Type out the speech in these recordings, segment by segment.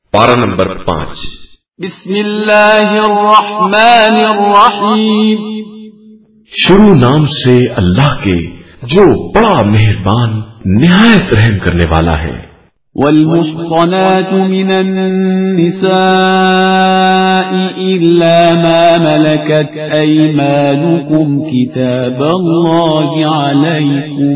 पारा नंबर 5। बिस्मिल्लाहिर्रहमानिर्रहीम। शुरू नाम से अल्लाह के जो बड़ा मेहरबान निहायत रहम करने वाला है। والمحصنات من النساء إلا ما ملكت أيمانكم كتاب الله عليكم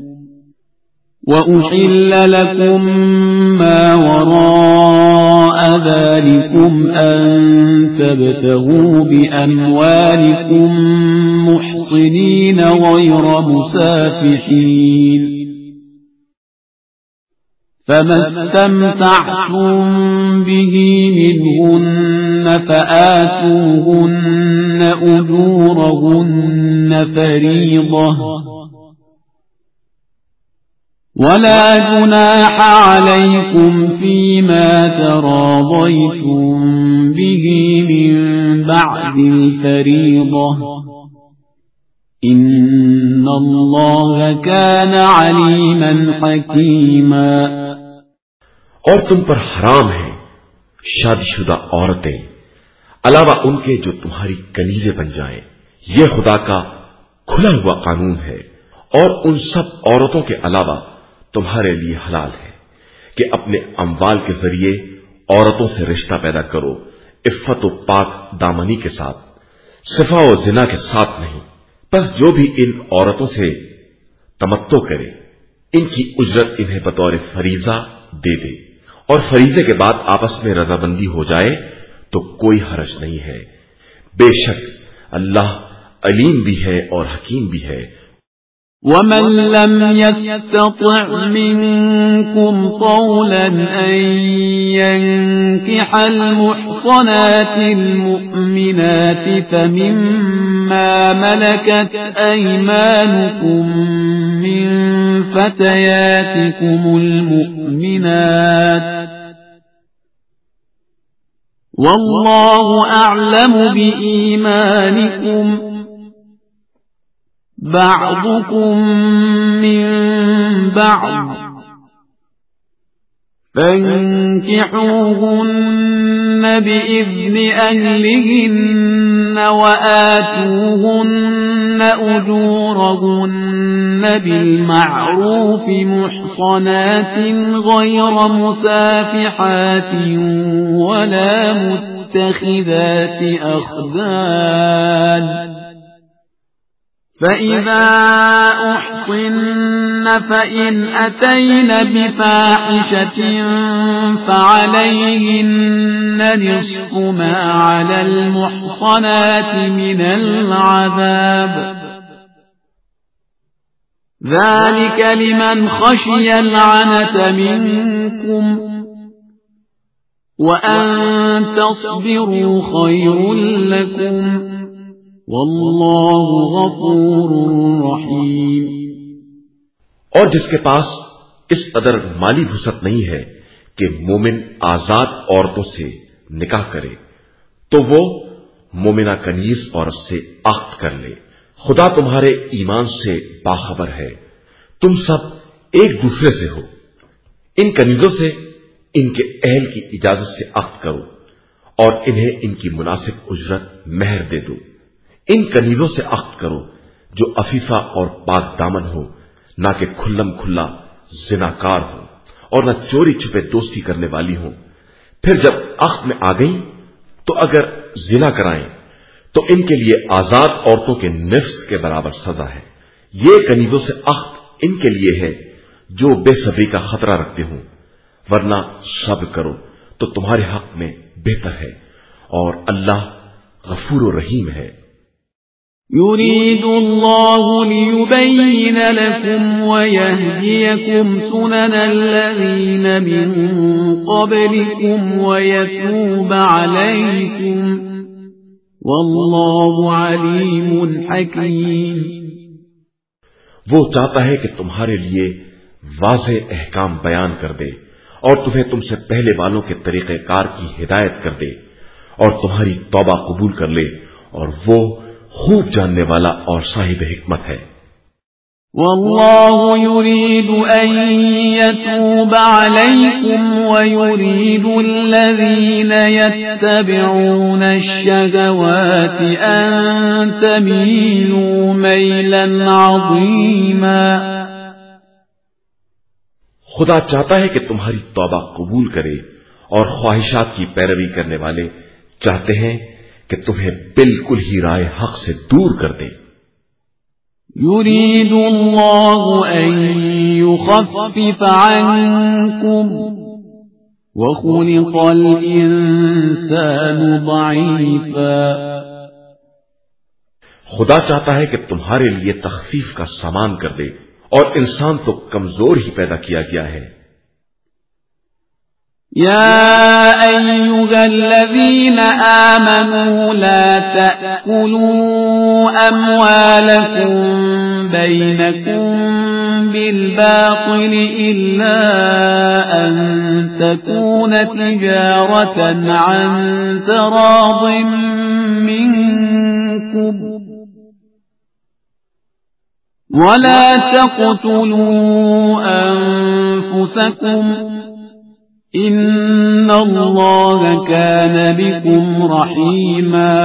وأحل لكم ما وراء ذلكم أن تبتغوا بأموالكم محصنين غير مسافحين فما استمتعتم به منهن فآتوهن أجورهن فريضة ولا جناح عليكم فيما تراضيتم به من بعد الفريضة إن الله كان عليما حكيما۔ اور تم پر حرام ہے شادی شدہ عورتیں علاوہ ان کے جو تمہاری کنیزیں بن جائیں، یہ خدا کا کھلا ہوا قانون ہے۔ اور ان سب عورتوں کے علاوہ تمہارے لیے حلال ہے کہ اپنے اموال کے ذریعے عورتوں سے رشتہ پیدا کرو، عفت و پاک دامنی کے ساتھ، صفا و زنا کے ساتھ نہیں۔ بس جو بھی ان عورتوں سے تمتع کرے ان کی اجرت انہیں بطور فریضہ دے دے، اور فریضے کے بعد آپس میں رضامندی ہو جائے تو کوئی حرج نہیں ہے۔ بے شک اللہ علیم بھی ہے اور حکیم بھی ہے۔ ومن لم يستطع منكم طولا أن ينكح المحصنات المؤمنات فمما ملكت أيمانكم من فتياتكم المؤمنات والله أعلم بإيمانكم بعضكم من بعض فانكحوهن بإذن أهلهن وآتوهن أجورهن بالمعروف محصنات غير مسافحات ولا متخذات أخدان فإذا أحصن فإن أتين بفاحشة فعليهن نصف ما على المحصنات من العذاب ذلك لمن خشي العنة منكم وأن تصبروا خير لكم واللہ غفور رحیم۔ اور جس کے پاس اس قدر مالی وسعت نہیں ہے کہ مومن آزاد عورتوں سے نکاح کرے تو وہ مومنہ کنیز عورت سے عقد کر لے۔ خدا تمہارے ایمان سے باخبر ہے، تم سب ایک دوسرے سے ہو۔ ان کنیزوں سے ان کے اہل کی اجازت سے عقد کرو اور انہیں ان کی مناسب اجرت مہر دے دو۔ ان کنیزوں سے عقد کرو جو عفیفہ اور پاک دامن ہو، نہ کہ کھلم کھلا زناکار ہو اور نہ چوری چھپے دوستی کرنے والی ہو۔ پھر جب عقد میں آ گئیں تو اگر زنا کرائیں تو ان کے لیے آزاد عورتوں کے نصف کے برابر سزا ہے۔ یہ کنیزوں سے عقد ان کے لیے ہے جو بے صبری کا خطرہ رکھتے ہوں، ورنہ صبر کرو تو تمہارے حق میں بہتر ہے، اور اللہ غفور و رحیم ہے۔ يريد الله ليبين لكم ويهديكم سنن الذين من قبلكم ويتوب عليكم والله عليم حكيم۔ وہ چاہتا ہے کہ تمہارے لیے واضح احکام بیان کر دے اور تمہیں تم سے پہلے والوں کے طریقہ کار کی ہدایت کر دے اور تمہاری توبہ قبول کر لے، اور وہ خوب جاننے والا اور صاحب حکمت ہے۔ والله يريد أن يتوب عليكم ويريد الذين يتبعون الشهوات أن تميلوا ميلا عظيما. خدا چاہتا ہے کہ تمہاری توبہ قبول کرے اور خواہشات کی پیروی کرنے والے چاہتے ہیں کہ تمہیں بالکل ہی رائے حق سے دور کر دے. يريد الله أن يخفف عنكم وخلق الإنسان ضعيفا. خدا چاہتا ہے کہ تمہارے لیے تخفیف کا سامان کر دے اور انسان تو کمزور ہی پیدا کیا گیا ہے. يا أيها الذين آمنوا لا تأكلوا أموالكم بينكم بالباطل إلا أن تكون تجارة عن تراض منكم ولا تقتلوا أنفسكم ان اللہ کان بکم رحیما.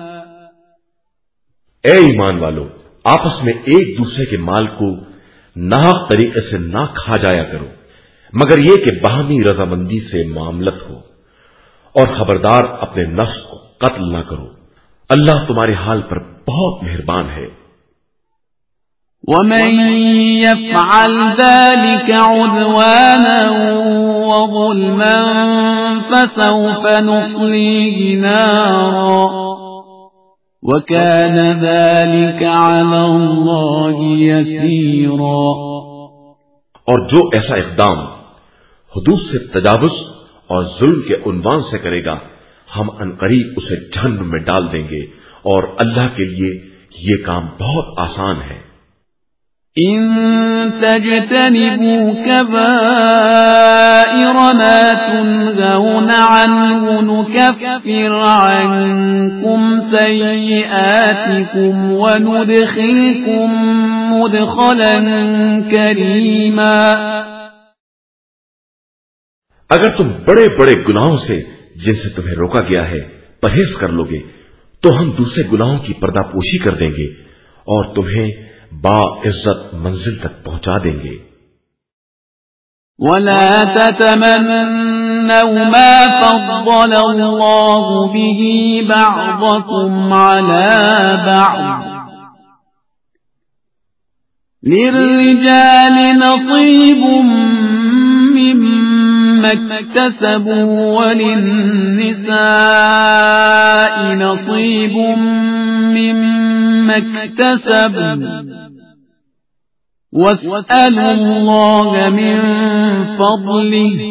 اے ایمان والو، آپس میں ایک دوسرے کے مال کو ناحق طریقے سے نہ کھا جایا کرو مگر یہ کہ باہمی رضامندی سے معاملت ہو، اور خبردار اپنے نفس کو قتل نہ کرو. اللہ تمہارے حال پر بہت مہربان ہے. ومن يفعل ذلك عدوانا وظلما فسوف نصليه نارا وكان ذلك على الله يسيرا. اور جو ایسا اقدام حدود سے تجاوز اور ظلم کے عنوان سے کرے گا ہم عنقریب اسے جہنم میں ڈال دیں گے، اور اللہ کے لیے یہ کام بہت آسان ہے. ان تجتنبوا كبائر ما تنهون عنه نكفر عنكم سيئاتكم وندخلكم مدخلا كريما. اگر تم بڑے بڑے گناہوں سے جن سے تمہیں روکا گیا ہے پرہیز کر لو گے تو ہم دوسرے گناہوں کی پردہ پوشی کر دیں گے اور تمہیں با عزت منزل تک پہنچا دیں گے. ولا تتمنوا ما فضل الله به بعضكم على بعض للرجال نصيب مما اكتسبوا وللنساء نصيب مما اكتسبوا واسألوا الله من فضله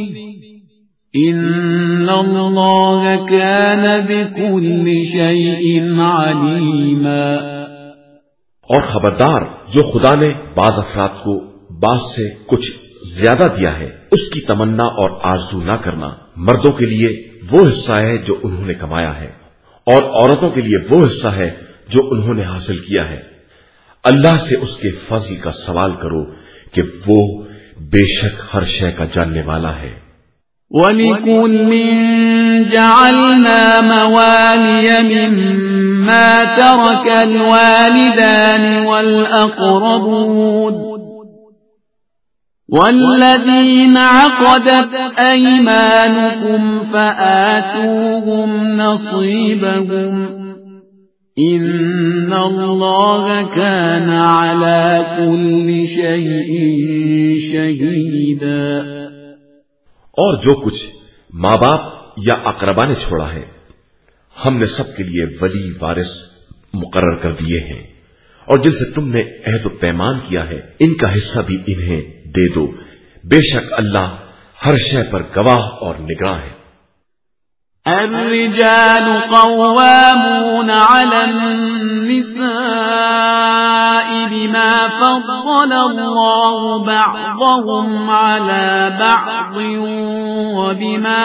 إن الله كان بكل شيء عليما. اور خبردار، جو خدا نے بعض افراد کو بعض سے کچھ زیادہ دیا ہے اس کی تمنا اور آرزو نہ کرنا. مردوں کے لیے وہ حصہ ہے جو انہوں نے کمایا ہے اور عورتوں کے لیے وہ حصہ ہے جو انہوں نے حاصل کیا ہے. اللہ سے اس کے فضل کا سوال کرو کہ وہ بے شک ہر شے کا جاننے والا ہے. وَلِكُلٍّ جَعَلْنَا مَوَالِيَ مِمَّا تَرَكَ الْوَالِدَانِ وَالْأَقْرَبُونَ وَالَّذِينَ عَقَدَتْ أَيْمَانُكُمْ فَآتُوهُمْ نَصِيبَهُمْ إِنَّ اللَّهَ كَانَ عَلَى كُلِّ شَيْءٍ شَهِيدًا. اور جو کچھ ماں باپ یا اقربا نے چھوڑا ہے ہم نے سب کے لیے ولی وارث مقرر کر دیے ہیں، اور جن سے تم نے عہد و پیمان کیا ہے ان کا حصہ بھی انہیں دے دو. بے شک اللہ ہر شے پر گواہ اور نگراں ہے. الرجال قوامون على النساء بما فضل الله بعضهم على بعض وبما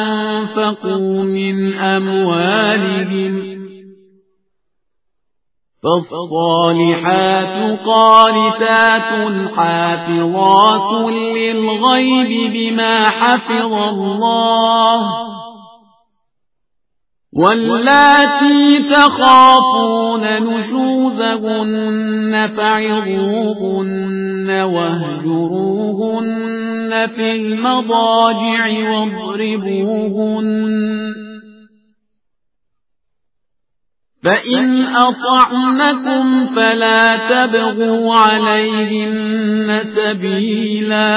أنفقوا من أموالهم فالصالحات قانتات حافظات للغيب بما حفظ الله واللاتي تخافون نشوزهن فعظوهن واهجروهن في المضاجع واضربوهن فإن أطعنكم فلا تبغوا عليهن سبيلا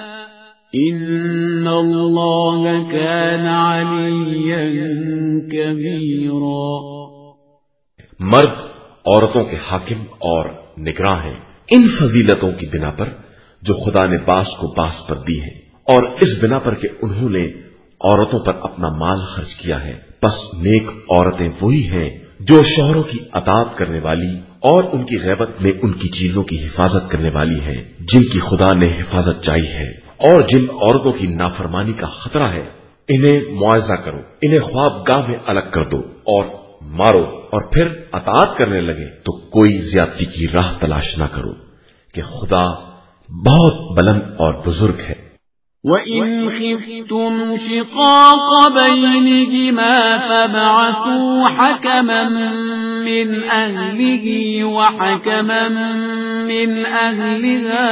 إن الله كان عليا كبيرا. مرد عورتوں کے حاکم اور نگراں ہیں ان فضیلتوں کی بنا پر جو خدا نے باس کو باس پر دی ہے، اور اس بنا پر کہ انہوں نے عورتوں پر اپنا مال خرچ کیا ہے. بس نیک عورتیں وہی ہیں جو شوہروں کی اطاعت کرنے والی اور ان کی غیبت میں ان کی چیزوں کی حفاظت کرنے والی ہیں جن کی خدا نے حفاظت چاہی ہے. اور جن عورتوں کی نافرمانی کا خطرہ ہے انہیں معاوضہ کرو، انہیں خواب گاہ میں الگ کر دو اور مارو، اور پھر اطاعت کرنے لگے تو کوئی زیادتی کی راہ تلاش نہ کرو کہ خدا بہت بلند اور بزرگ ہے. وَإِنْ خِفْتُمْ شِقَاقَ بَيْنِهِمَا فَابْعَثُوا حَكَمًا مِّنْ أَهْلِهِ وَحَكَمًا مِّنْ أَهْلِهَا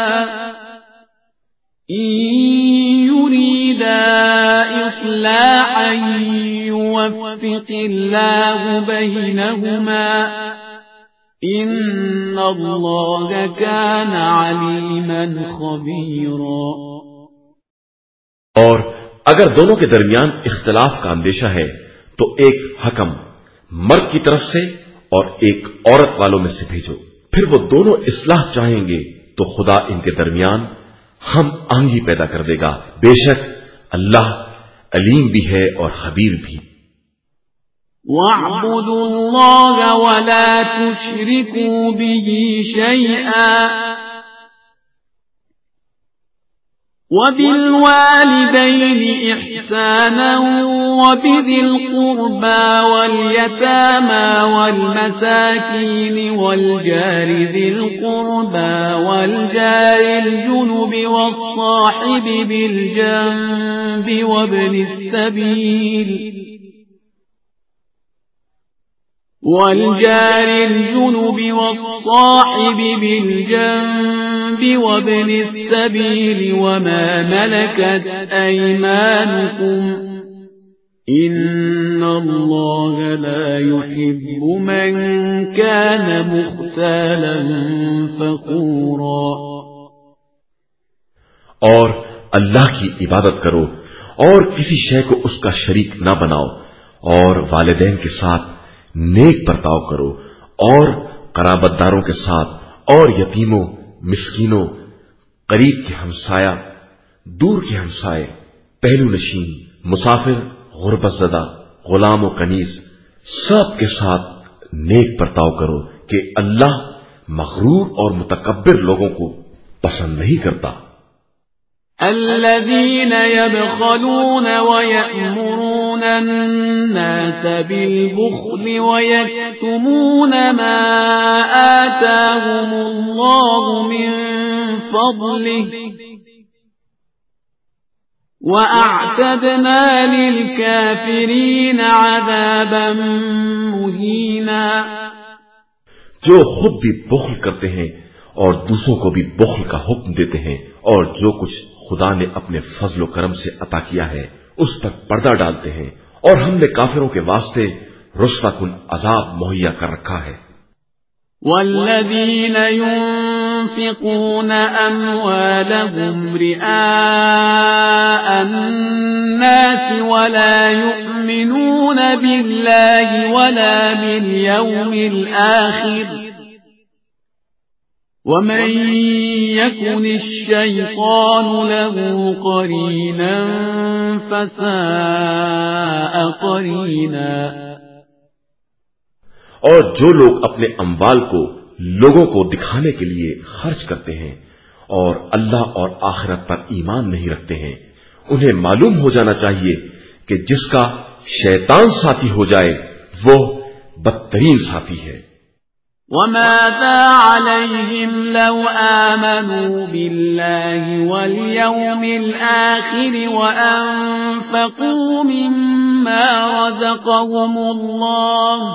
إِن يُرِيدَا إِصْلَاحًا يُوَفِّقِ اللَّهُ بَيْنَهُمَا إِنَّ اللَّهَ كَانَ عَلِيمًا خَبِيرًا. اور اگر دونوں کے درمیان اختلاف کا اندیشہ ہے تو ایک حکم مرد کی طرف سے اور ایک عورت والوں میں سے بھیجو، پھر وہ دونوں اصلاح چاہیں گے تو خدا ان کے درمیان ہم آہنگی پیدا کر دے گا. بے شک اللہ علیم بھی ہے اور خبیر بھی. وَاعْبُدُوا اللَّهَ وَلَا تُشْرِكُوا بِهِ شَيْئًا وَبِالْوَالِدَيْنِ إِحْسَانًا وَبِذِي الْقُرْبَى وَالْيَتَامَى وَالْمَسَاكِينِ وَالْجَارِ ذِي الْقُرْبَى وَالْجَارِ الْجُنُبِ وَالصَّاحِبِ بِالْجَنبِ وَابْنِ السَّبِيلِ والجار الجنب والصاحب بالجنب وابن السبيل وما ملكت أيمانكم إن الله لا يحب من كان مختالا فخورا. اور اللہ کی عبادت کرو اور کسی شے کو اس کا شریک نہ بناؤ، اور والدین کے ساتھ نیک برتاؤ کرو، اور قرابت داروں کے ساتھ، اور یتیموں، مسکینوں، قریب کے ہمسایہ، دور کے ہمسائے، پہلو نشین، مسافر، غربت زدہ، غلام و کنیز، سب کے ساتھ نیک برتاؤ کرو کہ اللہ مغرور اور متکبر لوگوں کو پسند نہیں کرتا. الذين يبخلون ويأمرون الناس بالبخل ويكتمون ما آتاهم الله من فضله وأعتدنا للكافرين عذابا مهينا. جو خود بھی بخل کرتے ہیں اور دوسروں کو بھی بخل کا حکم دیتے ہیں، اور جو کچھ خدا نے اپنے فضل و کرم سے عطا کیا ہے اس پر پردہ ڈالتے ہیں، اور ہم نے کافروں کے واسطے رسوا کن عذاب مہیا کر رکھا ہے. والذین ينفقون أموالهم رئاء الناس ولا يؤمنون بالله ولا باليوم الآخر ومن يكن الشيطان له قرينا فساء قرينا. اور جو لوگ اپنے اموال کو لوگوں کو دکھانے کے لیے خرچ کرتے ہیں اور اللہ اور آخرت پر ایمان نہیں رکھتے ہیں، انہیں معلوم ہو جانا چاہیے کہ جس کا شیطان ساتھی ہو جائے وہ بدترین ساتھی ہے. وماذا عليهم لو آمنوا بالله واليوم الآخر وأنفقوا مما رزقهم الله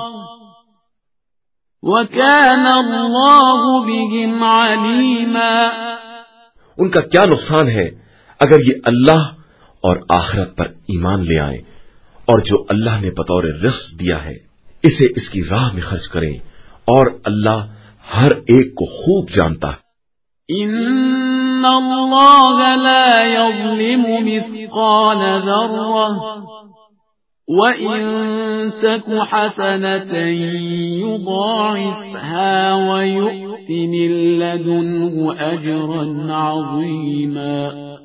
وكان الله بهم عليما. ان کا کیا نقصان ہے اگر یہ اللہ اور آخرت پر ایمان لے آئیں اور جو اللہ نے بطور رزق دیا ہے اسے اس کی راہ میں خرچ کریں، اور اللہ ہر ایک کو خوب جانتا ہے. ان اللہ لا یظلم مثقال ذرہ وَإِن تَكُ حَسَنَةً يُضَاعِفْهَا وَيُؤْتِ مِن لَّدُنْهُ أَجْرًا عَظِيمًا.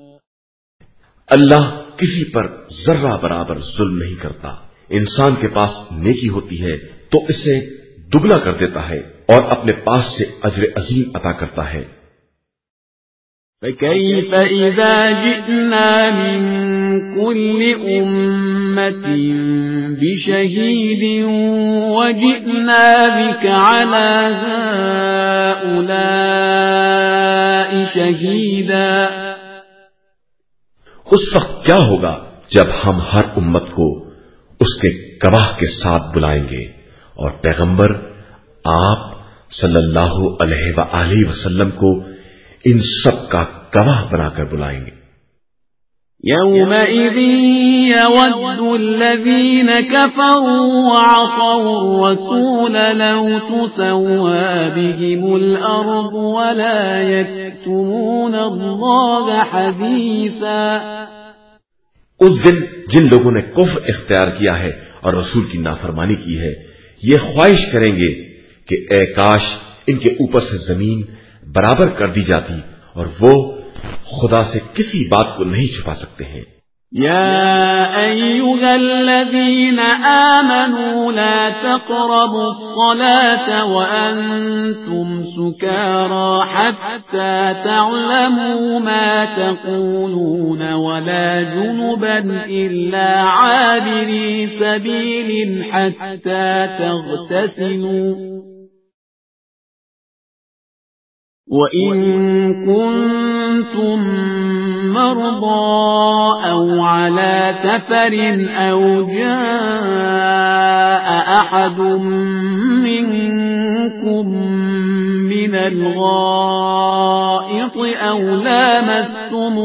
اللہ کسی پر ذرہ برابر ظلم نہیں کرتا. انسان کے پاس نیکی ہوتی ہے تو اسے دگنا کر دیتا ہے اور اپنے پاس سے اجر عظیم عطا کرتا ہے. فَكَيْفَ إِذَا جِئْنَا مِن كُلِّ أُمَّةٍ بِشَهِيدٍ وَجِئْنَا بِكَ عَلَى هَؤُلَاءِ شَهِيدًا. اس وقت کیا ہوگا جب ہم ہر امت کو اس کے گواہ کے ساتھ بلائیں گے اور پیغمبر آپ صلی اللہ علیہ وآلہ وسلم کو ان سب کا گواہ بنا کر بلائیں گے. يَوْمَئِذٍ يَوَدُّ الَّذِينَ كَفَرُوا وَعَصَوُا الرَّسُولَ لَوْ تُسَوَّىٰ بِهِمُ الْأَرْضُ وَلَا يَكْتُمُونَ اللَّهَ حَدِيثًا. اس دن جن لوگوں نے کفر اختیار کیا ہے اور رسول کی نافرمانی کی ہے یہ خواہش کریں گے کہ اے کاش ان کے اوپر سے زمین برابر کر دی جاتی، اور وہ خدا سے کسی بات کو نہیں چھپا سکتے ہیں. يا أيها الذين آمنوا لا تقربوا الصلاة وأنتم سكارى حتى تعلموا ما تقولون ولا جنبا إلا عابري سبيل حتى تغتسلوا وَإِن كُنتُم مَّرْضَىٰ أَوْ عَلَىٰ سَفَرٍ أَوْ جَاءَ أَحَدٌ مِّنكُم مِّنَ الْغَائِطِ أَوْ لَامَسْتُمُ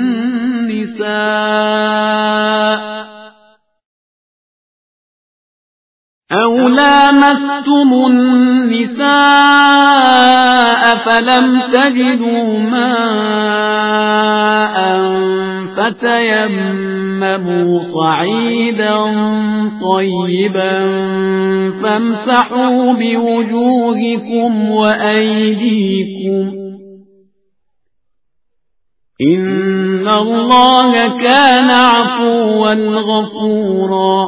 النِّسَاءَ فَلَمْ تَجِدُوا مَاءً فَتَيَمَّمُوا صَعِيدًا طَيِّبًا فَامْسَحُوا بِوُجُوهِكُمْ وَأَيْدِيكُمْ إِنَّ اللَّهَ كَانَ عَفُوًّا غَفُورًا.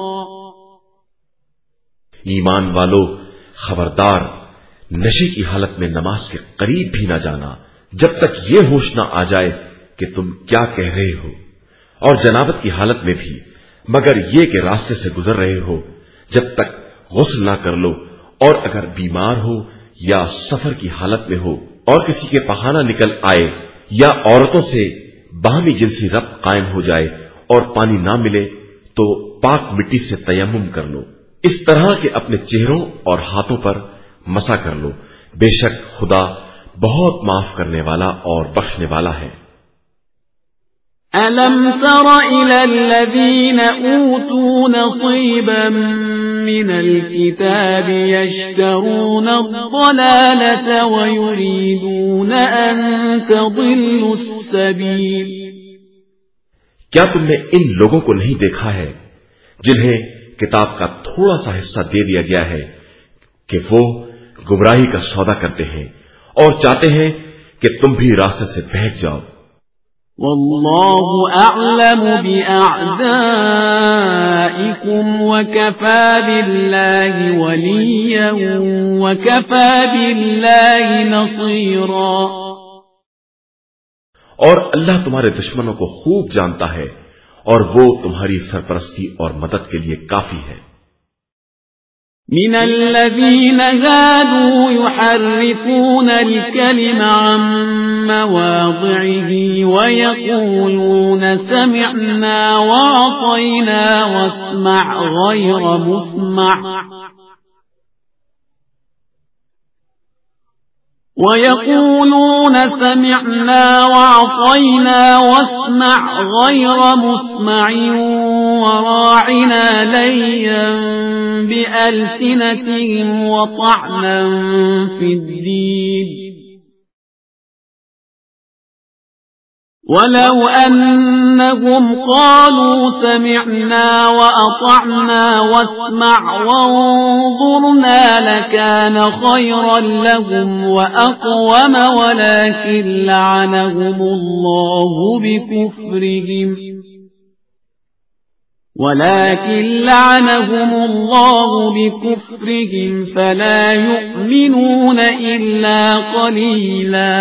ایمان والو، خبردار نشے کی حالت میں نماز کے قریب بھی نہ جانا جب تک یہ ہوش نہ آ جائے کہ تم کیا کہہ رہے ہو، اور جنابت کی حالت میں بھی مگر یہ کہ راستے سے گزر رہے ہو جب تک غسل نہ کر لو، اور اگر بیمار ہو یا سفر کی حالت میں ہو اور کسی کے پخانہ نکل آئے یا عورتوں سے باہمی جنسی ربط قائم ہو جائے اور پانی نہ ملے تو پاک مٹی سے تیمم کر لو، اس طرح کہ اپنے چہروں اور ہاتھوں پر مسا کر لو، بے شک خدا بہت معاف کرنے والا اور بخشنے والا ہے. أَلَمْ تَرَ إِلَى الَّذِينَ أُوتُوا نَصِيبًا مِّنَ الْكِتَابِ يَشْتَرُونَ الضَّلَالَةَ وَيُرِيدُونَ أَن تَضِلُّوا السَّبِيلَ. کیا تم نے ان لوگوں کو نہیں دیکھا ہے جنہیں کتاب کا تھوڑا سا حصہ دے دیا گیا ہے کہ وہ گمراہی کا سودا کرتے ہیں اور چاہتے ہیں کہ تم بھی راستے سے بہک جاؤ. واللہ اعلم بأعدائکم وکفى باللہ ولیا وکفى باللہ نصیرا. اور اللہ تمہارے دشمنوں کو خوب جانتا ہے اور وہ تمہاری سرپرستی اور مدد کے لیے کافی ہے. من الذين هادوا يحرفون الكلم عن مواضعه ويقولون سمعنا وعصينا واسمع غير مسمع ويقولون سمعنا وعصينا واسمع غير مسمع وراعنا ليا بألسنتهم وطعنا في الدين ولو أنهم قالوا سمعنا وأطعنا واسمع وانظرنا لكان خيرا لهم وأقوم ولكن لعنهم الله بكفرهم فلا يؤمنون إلا قليلا.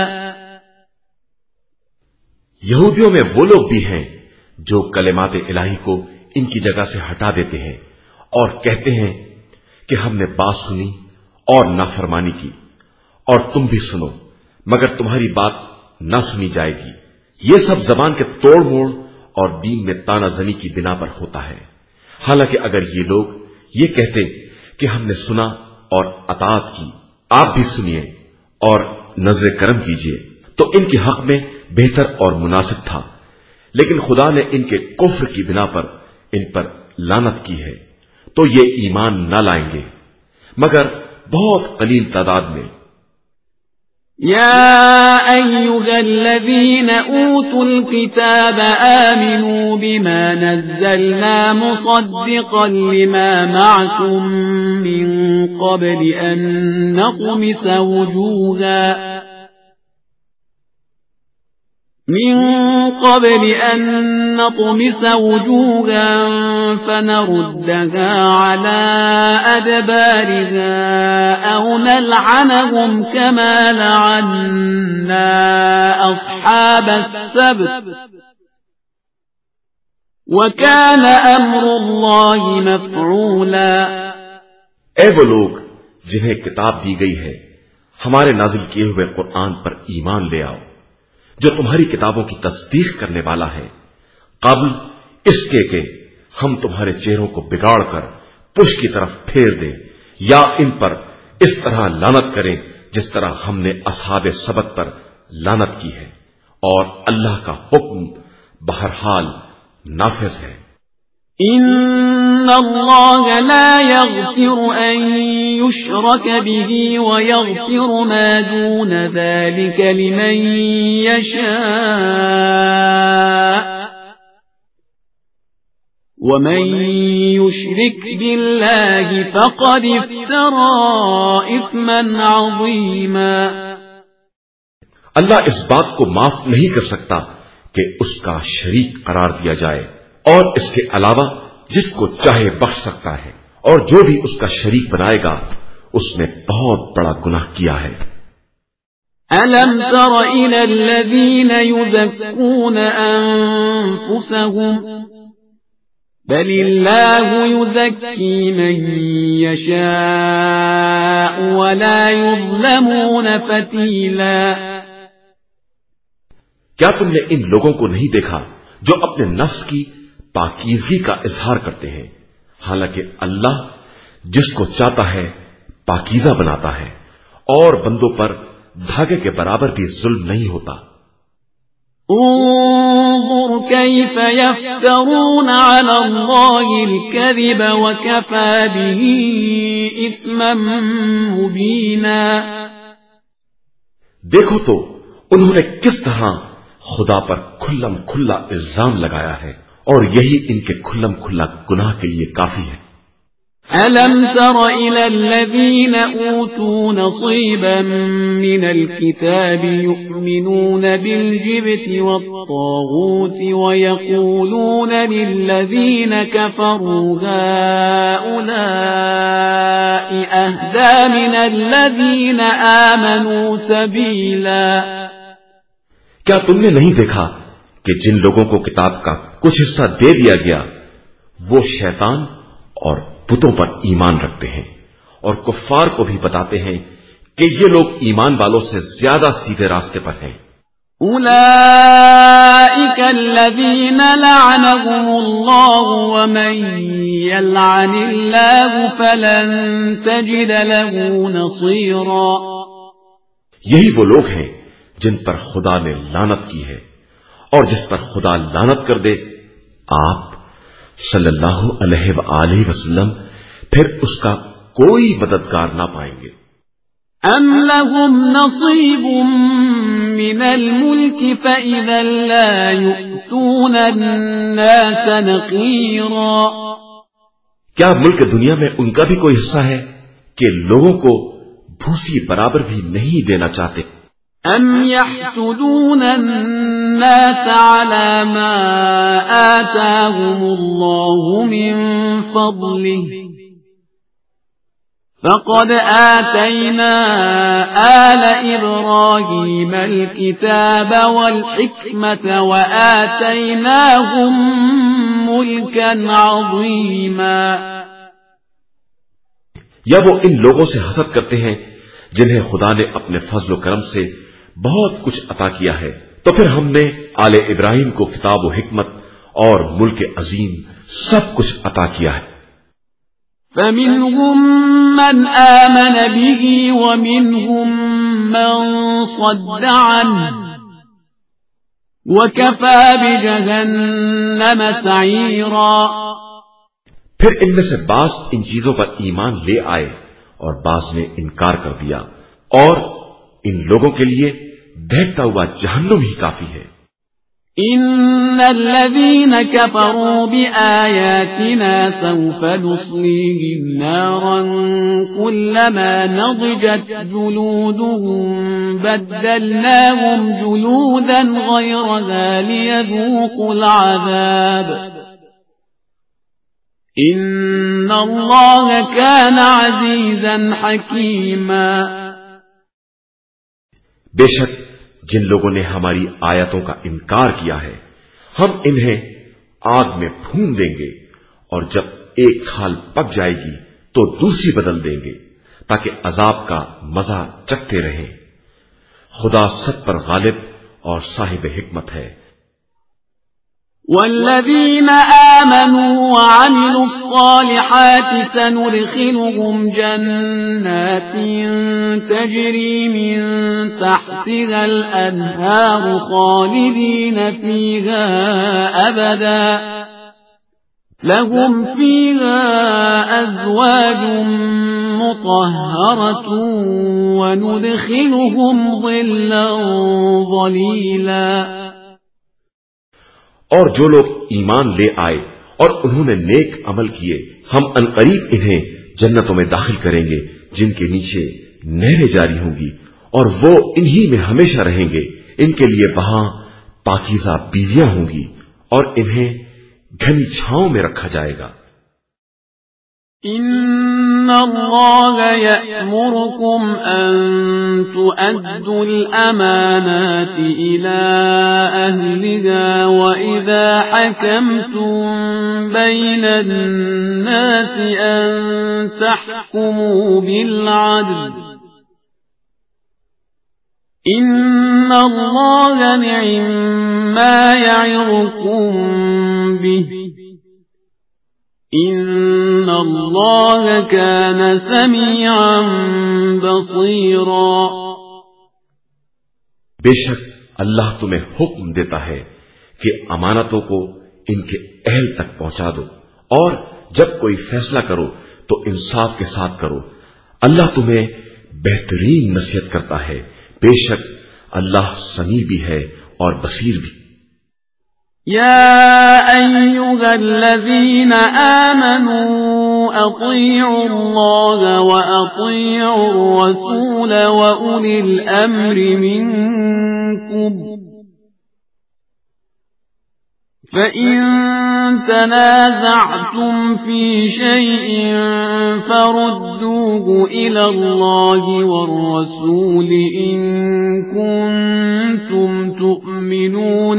یہودیوں میں وہ لوگ بھی ہیں جو کلمات الہی کو ان کی جگہ سے ہٹا دیتے ہیں اور کہتے ہیں کہ ہم نے بات سنی اور نافرمانی کی اور تم بھی سنو مگر تمہاری بات نہ سنی جائے گی. یہ سب زبان کے توڑ موڑ اور دین میں تانا زنی کی بنا پر ہوتا ہے. حالانکہ اگر یہ لوگ یہ کہتے کہ ہم نے سنا اور اطاعت کی، آپ بھی سنیے اور نظر کرم کیجیے، تو ان کے حق میں بہتر اور مناسب تھا. لیکن خدا نے ان کے کفر کی بنا پر ان پر لعنت کی ہے تو یہ ایمان نہ لائیں گے مگر بہت قلیل تعداد میں. يا أيها الذين أوتوا الكتاب آمنوا بما نزلنا مصدقا لما معكم من قبل أن نطمس وجوها فنردها على أدبارها أو نلعنهم كما لعنا أصحاب السبت وكان أمر الله مفعولا. اے وہ لوگ جنہیں کتاب دی گئی ہے، ہمارے نازل کیے ہوئے قرآن پر ایمان لے آؤ جو تمہاری کتابوں کی تصدیق کرنے والا ہے، قبل اس کے کہ ہم تمہارے چہروں کو بگاڑ کر پشت کی طرف پھیر دیں یا ان پر اس طرح لعنت کریں جس طرح ہم نے اصحاب سبت پر لعنت کی ہے، اور اللہ کا حکم بہرحال نافذ ہے. إن الله لا يغفر أن يشرك به ويغفر ما دون ذلك لمن يشاء ومن يشرك بالله فقد افترى إثما عظيما. اللہ اس بات کو معاف نہیں کر سکتا کہ اس کا شریک قرار دیا جائے، اور اس کے علاوہ جس کو چاہے بخش سکتا ہے، اور جو بھی اس کا شریک بنائے گا اس نے بہت بڑا گناہ کیا ہے. أَلَمْ تَرَ إِلَى الَّذِينَ يُزَكُّونَ أَنفُسَهُمْ بَلِ اللَّهُ يُزَكِّي مَن يَشَاءُ وَلَا يُظْلَمُونَ فَتِيلًا. کیا تم نے ان لوگوں کو نہیں دیکھا جو اپنے نفس کی پاکیزگی کا اظہار کرتے ہیں، حالانکہ اللہ جس کو چاہتا ہے پاکیزہ بناتا ہے اور بندوں پر دھاگے کے برابر بھی ظلم نہیں ہوتا. انظر كيف يفترون على الله الكذب وكفى به إثما مبينا. دیکھو تو انہوں نے کس طرح خدا پر کھلم کھلا الزام لگایا ہے، اور یہی ان کے کھلم کھلا گناہ کے لیے کافی ہے. أَلَمْ تَرَ إِلَى الَّذِينَ أُوتُوا نَصِيبًا مِنَ الْكِتَابِ يُؤْمِنُونَ بِالْجِبْتِ وَالطَّاغُوتِ وَيَقُولُونَ لِلَّذِينَ كَفَرُوا هَؤُلَاءِ أَهْدَى مِنَ الَّذِينَ آمَنُوا سَبِيلًا. کیا تم نے نہیں دیکھا کہ جن لوگوں کو کتاب کا کچھ حصہ دے دیا گیا وہ شیطان اور بتوں پر ایمان رکھتے ہیں اور کفار کو بھی بتاتے ہیں کہ یہ لوگ ایمان والوں سے زیادہ سیدھے راستے پر ہیں۔ أولئك الذين لعنهم الله ومن يلعن الله فلن تجد له نصيرا۔ یہی وہ لوگ ہیں جن پر خدا نے لعنت کی ہے، اور جس پر خدا لعنت کر دے آپ صلی اللہ علیہ وآلہ وسلم پھر اس کا کوئی مددگار نہ پائیں گے۔ أَمْ لَهُمْ نَصِيبٌ مِّنَ الْمُلْكِ فَإِذًا لَّا يُؤْتُونَ النَّاسَ نَقِيرًا۔ کیا ملک دنیا میں ان کا بھی کوئی حصہ ہے کہ لوگوں کو بھوسی برابر بھی نہیں دینا چاہتے؟ أَمْ يَحْسُدُونَ النَّاسَ عَلَى مَا آتَاهُمُ اللَّهُ مِنْ فَضْلِهِ فَقَدْ آتَيْنَا آلَ إِبْرَاهِيمَ الْكِتَابَ وَالْحِكْمَةَ وَآتَيْنَاهُمْ مُلْكًا عَظِيمًا۔ یا وہ ان لوگوں سے حسد کرتے ہیں جنہیں خدا نے اپنے فضل و کرم سے بہت کچھ عطا کیا ہے، تو پھر ہم نے آل ابراہیم کو کتاب و حکمت اور ملک عظیم سب کچھ عطا کیا ہے۔ فَمِنْهُمْ مَنْ آمَنَ بِهِ وَمِنْهُمْ مَنْ صَدَّ عَنْهُ وَكَفَى بِجَهَنَّمَ سَعِيرًا۔ پھر ان میں سے بعض ان چیزوں پر ایمان لے آئے اور بعض نے انکار کر دیا، اور ان لوگوں کے لیے دہتا ہوا جہنم ہی کافی ہے۔ إِنَّ الَّذِينَ كَفَرُوا بِآيَاتِنَا سَوْفَ نُصْلِيهِمْ نَارًا كُلَّمَا نَضِجَتْ جُلُودُهُمْ بَدَّلْنَاهُمْ جُلُودًا غَيْرَهَا لِيَذُوقُوا الْعَذَابَ إِنَّ اللَّهَ كَانَ عَزِيزًا حَكِيمًا۔ بے شک جن لوگوں نے ہماری آیتوں کا انکار کیا ہے ہم انہیں آگ میں بھون دیں گے، اور جب ایک کھال پک جائے گی تو دوسری بدل دیں گے تاکہ عذاب کا مزہ چکھتے رہیں۔ خدا سب پر غالب اور صاحب حکمت ہے۔ والذين آمنوا وعملوا الصالحات سندخلهم جنات تجري من تحتها الأنهار خالدين فيها أبدا لهم فيها أزواج مطهرة وندخلهم ظلا ظليلا۔ اور جو لوگ ایمان لے آئے اور انہوں نے نیک عمل کیے ہم عنقریب انہیں جنتوں میں داخل کریں گے جن کے نیچے نہریں جاری ہوں گی، اور وہ انہی میں ہمیشہ رہیں گے۔ ان کے لیے وہاں پاکیزہ بیویاں ہوں گی اور انہیں گھنی چھاؤں میں رکھا جائے گا۔ إِنَّ اللَّهَ يَأْمُرُكُمْ أَن تُؤَدُّوا الْأَمَانَاتِ إِلَى أَهْلِهَا وَإِذَا حَكَمْتُم بَيْنَ النَّاسِ أَن تَحْكُمُوا بِالْعَدْلِ إِنَّ اللَّهَ نِعِمَّا يَعِظُكُم بِهِ إِنَّ اللَّهَ كَانَ سَمِيعًا بَصِيرًا۔ بے شک اللہ تمہیں حکم دیتا ہے کہ امانتوں کو ان کے اہل تک پہنچا دو، اور جب کوئی فیصلہ کرو تو انصاف کے ساتھ کرو۔ اللہ تمہیں بہترین نصیحت کرتا ہے، بے شک اللہ سمیع بھی ہے اور بصیر بھی۔ يا أيها الذين آمنوا أطيعوا الله وأطيعوا الرسول وأولي الأمر منكم فإن تنازعتم في شيء فردوه إلى الله والرسول إن كنتم تؤمنون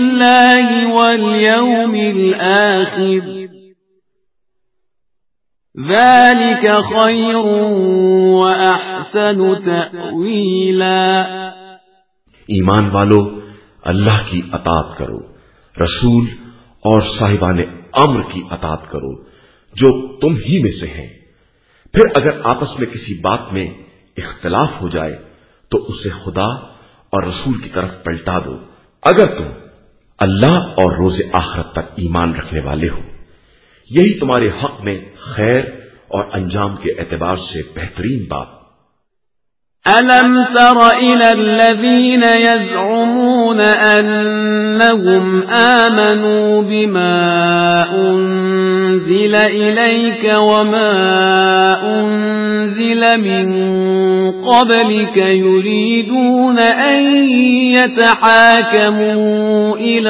بالله واليوم الآخر ذلك خير وأحسن تأويلا۔ ایمان والو اللہ کی اطاعت کرو، رسول اور صاحبان امر کی اطاعت کرو جو تم ہی میں سے ہیں۔ پھر اگر آپس میں کسی بات میں اختلاف ہو جائے تو اسے خدا اور رسول کی طرف پلٹا دو، اگر تم اللہ اور روز آخرت تک ایمان رکھنے والے ہو، یہی تمہارے حق میں خیر اور انجام کے اعتبار سے بہترین بات۔ أَلَمْ تَرَ إِلَى الَّذِينَ يَزْعُمُونَ أَنَّهُمْ آمَنُوا بِمَا أُنزِلَ إِلَيْكَ وَمَا أُنزِلَ مِن قَبْلِكَ يُرِيدُونَ أَن يَتَحَاكَمُوا إِلَى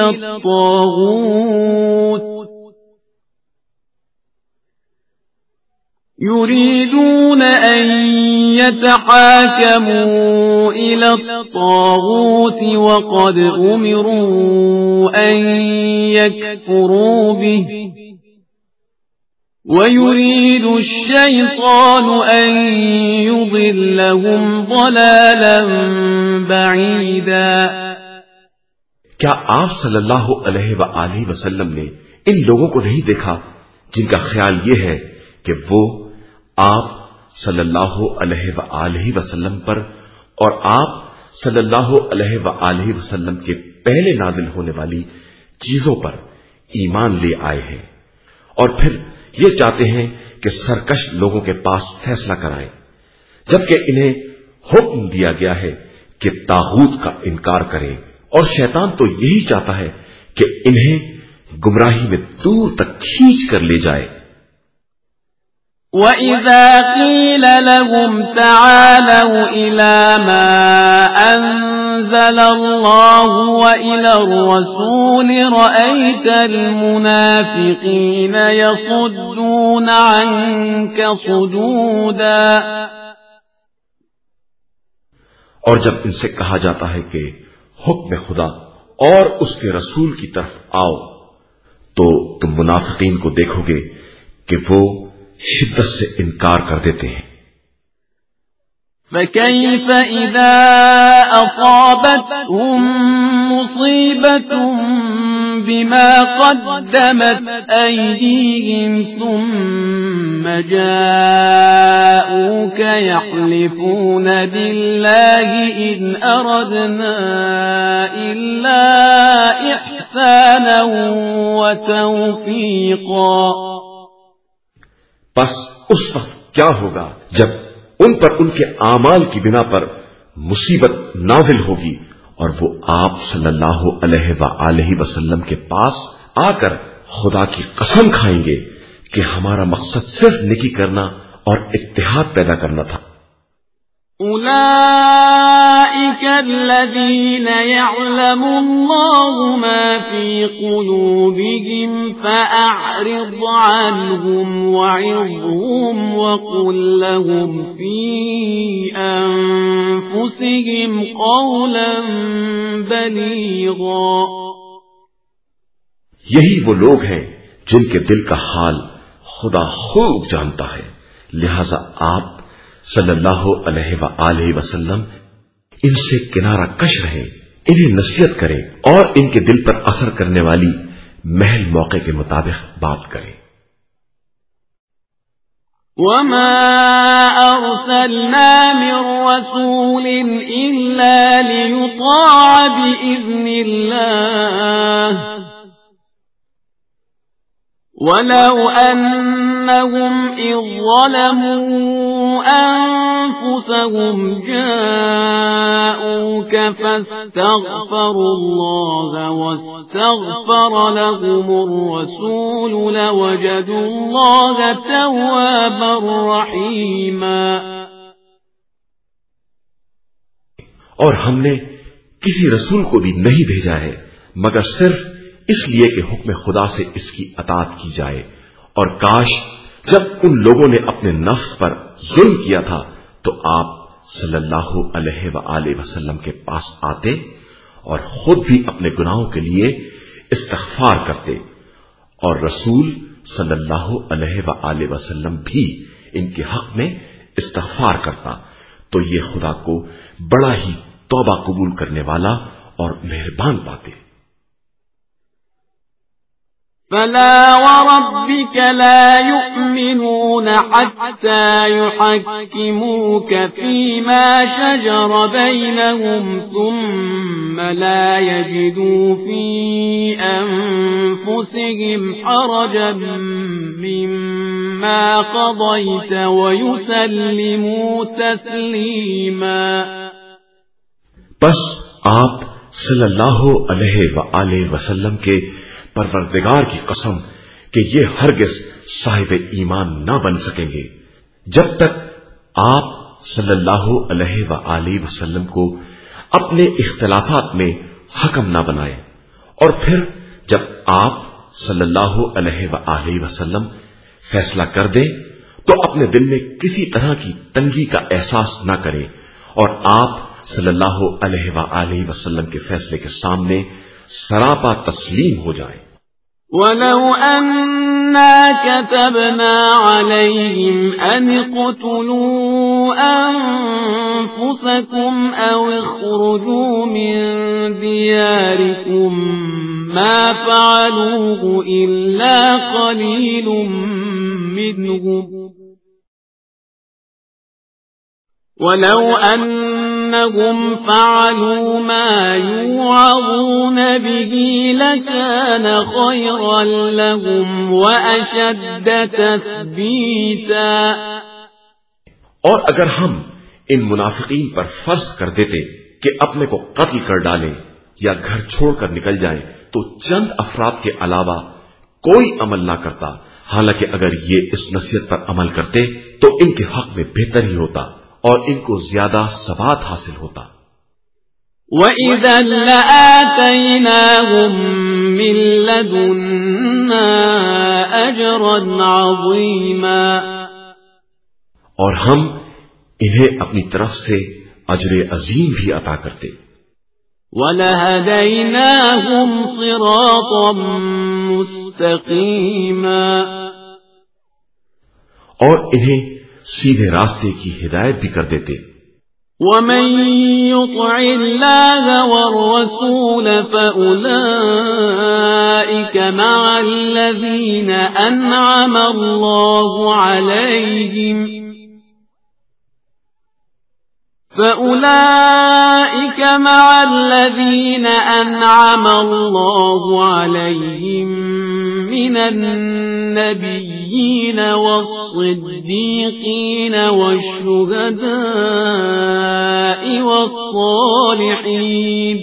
الطاغوت وقد أمروا أن يكفروا به ويريد الشيطان أن يضلهم ضلالا بعيدا۔ کیا آپ صلی اللہ علیہ وآلہ وسلم نے ان لوگوں کو نہیں دیکھا جن کا خیال یہ ہے کہ وہ آپ صلی اللہ علیہ وآلہ وسلم پر اور آپ صلی اللہ علیہ وآلہ وسلم کے پہلے نازل ہونے والی چیزوں پر ایمان لے آئے ہیں، اور پھر یہ چاہتے ہیں کہ سرکش لوگوں کے پاس فیصلہ کرائیں، جبکہ انہیں حکم دیا گیا ہے کہ طاغوت کا انکار کریں، اور شیطان تو یہی چاہتا ہے کہ انہیں گمراہی میں دور تک کھینچ کر لے جائے۔ وَإِذَا قِيلَ لَهُمْ تَعَالَوْا إِلَى مَا أَنزَلَ اللَّهُ وَإِلَى الرَّسُولِ رَأَيْتَ الْمُنَافِقِينَ يَصُدُّونَ عَنكَ صُدُودًا۔ اور جب ان سے کہا جاتا ہے کہ حکم خدا اور اس کے رسول کی طرف آؤ تو تم منافقین کو دیکھو گے کہ وہ شدت سے انکار کر دیتے ہیں۔ فَكَيْفَ إِذَا أَصَابَتْهُم مُّصِيبَةٌ بِمَا قَدَّمَتْ أَيْدِيهِمْ ثُمَّ جَاءُوكَ يَحْلِفُونَ بِاللَّهِ إِنْ أَرَدْنَا إِلَّا إِحْسَانًا وَتَوْفِيقًا۔ پس اس وقت کیا ہوگا جب ان پر ان کے اعمال کی بنا پر مصیبت نازل ہوگی اور وہ آپ صلی اللہ علیہ وآلہ وسلم کے پاس آ کر خدا کی قسم کھائیں گے کہ ہمارا مقصد صرف نیکی کرنا اور اتحاد پیدا کرنا تھا۔ أولئك الذين يعلم الله ما في قلوبهم فأعرض عنهم وعظهم وقل لهم في أنفسهم قولا بليغا۔ یہی وہ لوگ ہیں جن کے دل کا حال خدا خوب جانتا ہے، لہذا آپ صلی اللہ علیہ وآلہ وسلم ان سے کنارہ کش رہیں، انہیں نصیحت کریں اور ان کے دل پر اثر کرنے والی محل موقع کے مطابق بات کریں۔ وَمَا أَرْسَلْنَا مِن رَّسُولٍ إِلَّا لِيُطَاعَ بِإِذْنِ اللَّهِ وَلَوْ أَنَّهُمْ إِذ ظَّلَمُوا أَنفُسَهُمْ جَاءُوكَ فَاسْتَغْفَرُوا اللَّهَ وَاسْتَغْفَرَ لَهُمُ الرَّسُولُ لَوَجَدُوا اللَّهَ تَوَّابًا رَّحِيمًا۔ اور ہم نے کسی رسول کو بھی نہیں بھیجا ہے مگر صرف اس لیے کہ حکم خدا سے اس کی اطاعت کی جائے، اور کاش جب ان لوگوں نے اپنے نفس پر ظلم کیا تھا تو آپ صلی اللہ علیہ وآلہ وسلم کے پاس آتے اور خود بھی اپنے گناہوں کے لیے استغفار کرتے، اور رسول صلی اللہ علیہ وآلہ وسلم بھی ان کے حق میں استغفار کرتا تو یہ خدا کو بڑا ہی توبہ قبول کرنے والا اور مہربان پاتے۔ فلا وربك لا يؤمنون حتى يحكموك فيما شجر بينهم ثم لا يجدوا في أنفسهم حرجا مما قضيت ويسلموا تسليما۔ بس آپ صلی اللہ علیہ وآلہ وسلم کے پروردگار کی قسم کہ یہ ہرگز صاحب ایمان نہ بن سکیں گے جب تک آپ صلی اللہ علیہ وآلہ وسلم کو اپنے اختلافات میں حکم نہ بنائیں، اور پھر جب آپ صلی اللہ علیہ وآلہ وسلم فیصلہ کر دیں تو اپنے دل میں کسی طرح کی تنگی کا احساس نہ کریں اور آپ صلی اللہ علیہ وآلہ وسلم کے فیصلے کے سامنے سراپا تسلیم ہو جائیں۔ وَلَوْ أَنَّا كَتَبْنَا عَلَيْهِمْ أَنِ اقْتُلُوا أَنفُسَكُمْ أَوْ اخْرُجُوا مِنْ دِيَارِكُمْ مَا فَعَلُوهُ إِلَّا قَلِيلٌ مِّنْهُمْ وَلَوْ أَنَّهُمْ فَعَلُوا مَا يُوعَظُونَ بِهِ لَكَانَ خَيْرًا لَهُمْ وَأَشَدَّ تَثْبِيتًا۔ اور اگر ہم ان منافقین پر فرض کر دیتے کہ اپنے کو قتل کر ڈالیں یا گھر چھوڑ کر نکل جائیں تو چند افراد کے علاوہ کوئی عمل نہ کرتا، حالانکہ اگر یہ اس نصیحت پر عمل کرتے تو ان کے حق میں بہتر ہی ہوتا اور ان کو زیادہ ثبات حاصل ہوتا۔ وَإِذًا لَآتَيْنَاهُمْ مِن لَّدُنَّا أَجْرًا عَظِيمًا۔ اور ہم انہیں اپنی طرف سے اجر عظیم بھی عطا کرتے۔ وَلَهَدَيْنَاهُمْ صِرَاطًا مُسْتَقِيمًا۔ اور انہیں سیدھے راستے کی ہدایت بھی کر دیتے۔ وَمَن يُطِعِ اللَّهَ وَالرَّسُولَ فَأُولَئِكَ مَعَ الَّذِينَ أَنْعَمَ اللَّهُ عَلَيْهِمْ مِنَ النَّبِيِّينَ وَالصِّدِّيقِينَ وَالشُّهَدَاءِ وَالصَّالِحِينَ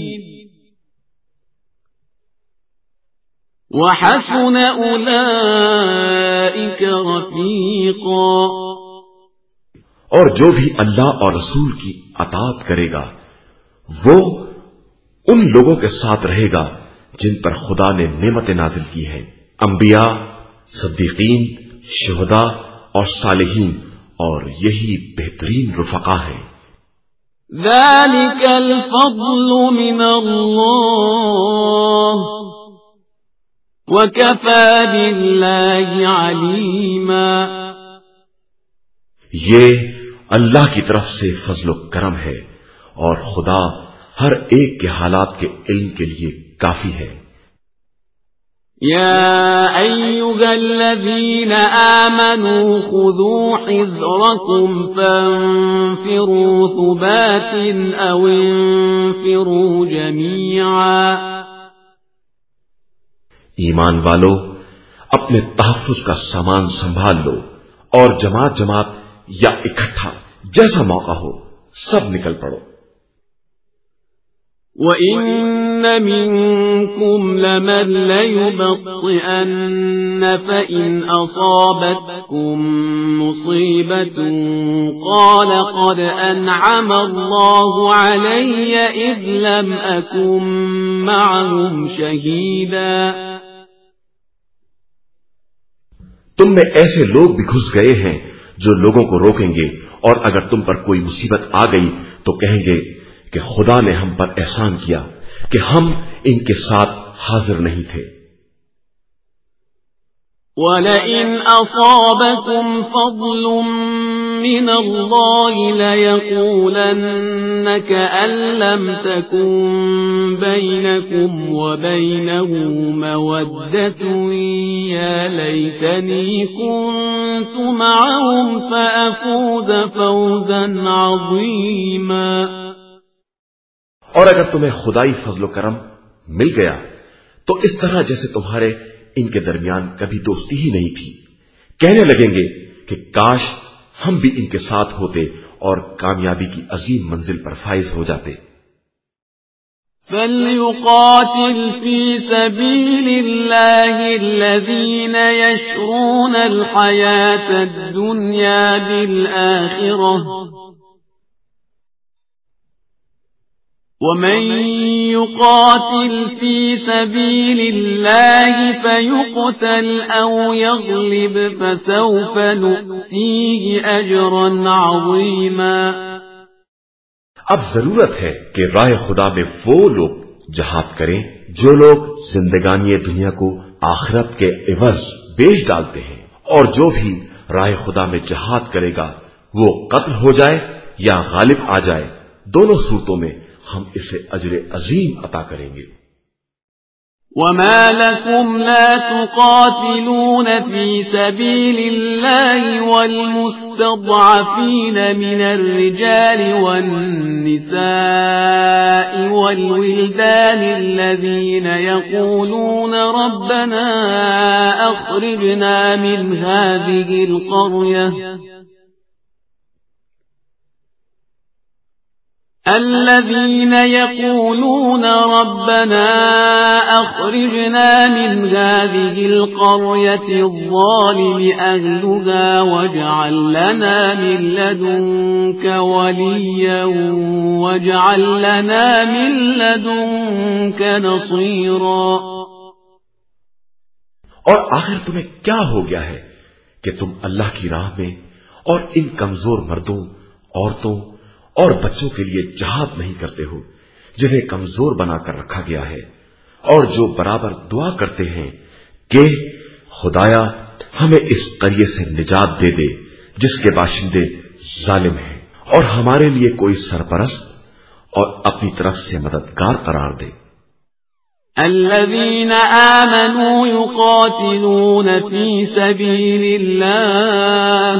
وَحَسُنَ أُولَئِكَ رَفِيقًا۔ اور جو بھی اللہ اور رسول کی اطاعت کرے گا وہ ان لوگوں کے ساتھ رہے گا جن پر خدا نے نعمتیں نازل کی ہیں، انبیاء، صدیقین، شہداء اور صالحین، اور یہی بہترین رفقا ہیں۔ ذَلِكَ الْفَضْلُ مِنَ اللَّهِ وَكَفَى بِاللَّهِ عَلِيمًا۔ یہ اللہ کی طرف سے فضل و کرم ہے اور خدا ہر ایک کے حالات کے علم کے لیے کافی ہے۔ يا أيها الذين آمنوا خذوا حذركم فانفروا ثبات أو انفروا جميعا۔ ایمان والو اپنے تحفظ کا سامان سنبھال لو اور جماعت جماعت یا اکٹھا جیسا موقع ہو سب نکل پڑو۔ وَإِنَّ مِنكُمْ لَمَن لَّيُبَطِّئَنَّ فَإِنْ أَصَابَتْكُم مُّصِيبَةٌ قَالَ قَدْ أَنْعَمَ اللَّهُ عَلَيَّ إِذْ لَمْ أَكُن مَّعَهُمْ شَهِيدًا۔ تم میں ایسے لوگ بھی گھس گئے ہیں جو لوگوں کو روکیں گے، اور اگر تم پر کوئی مصیبت آ گئی تو کہیں گے کہ خدا نے ہم پر احسان کیا کہ ہم ان کے ساتھ حاضر نہیں تھے۔ وَلَئِنْ أَصَابَكُمْ فَضْلٌ مِّنَ اللَّهِ لَيَقُولَنَّ كَأَن لَّمْ تَكُن بَيْنَكُمْ وَبَيْنَهُ مَوَدَّةٌ يَا لَيْتَنِي كُنتُ مَعَهُمْ فَأَفُوزَ فَوْزًا عَظِيمًا۔ اور اگر تمہیں خدائی فضل و کرم مل گیا تو اس طرح جیسے تمہارے ان کے درمیان کبھی دوستی ہی نہیں تھی، کہنے لگیں گے کہ کاش ہم بھی ان کے ساتھ ہوتے اور کامیابی کی عظیم منزل پر فائز ہو جاتے۔ فَلْيُقَاتِلْ فِي سَبِيلِ اللَّهِ الَّذِينَ يَشْرُونَ الْحَيَاةَ الدُّنْيَا بِالْآخِرَةِ وَمَن يُقَاتِلْ فِي سَبِيلِ اللَّهِ فَيُقْتَلْ أَوْ يَغْلِبْ فَسَوْفَ نُؤْتِيهِ أَجْرًا عَظِيمًا۔ اب ضرورت ہے کہ راہ خدا میں وہ لوگ جہاد کریں جو لوگ زندگانی دنیا کو آخرت کے عوض بیچ ڈالتے ہیں، اور جو بھی راہ خدا میں جہاد کرے گا وہ قتل ہو جائے یا غالب آ جائے، دونوں صورتوں میں ہم اسے اجر عظیم عطا کریں گے۔ وَمَا لَكُمْ لَا تُقَاتِلُونَ فِي سَبِيلِ اللَّهِ وَالْمُسْتَضْعَفِينَ مِنَ الرِّجَالِ وَالنِّسَاءِ وَالْوِلْدَانِ الَّذِينَ يَقُولُونَ رَبَّنَا أَخْرِجْنَا مِنْ هَذِهِ الْقَرْيَةِ الذين يقولون ربنا أخرجنا من هذه القرية الظالم أهلها واجعل لنا من لدنك وليا واجعل لنا من لدنك نصيرا۔ اور آخر تمہیں کیا ہو گیا ہے کہ تم اللہ کی راہ میں اور ان کمزور مردوں، عورتوں اور بچوں کے لیے جہاد نہیں کرتے ہو جنہیں کمزور بنا کر رکھا گیا ہے، اور جو برابر دعا کرتے ہیں کہ خدایا ہمیں اس قریے سے نجات دے دے جس کے باشندے ظالم ہیں، اور ہمارے لیے کوئی سرپرست اور اپنی طرف سے مددگار قرار دے۔ الذين آمنوا يقاتلون في سبيل الله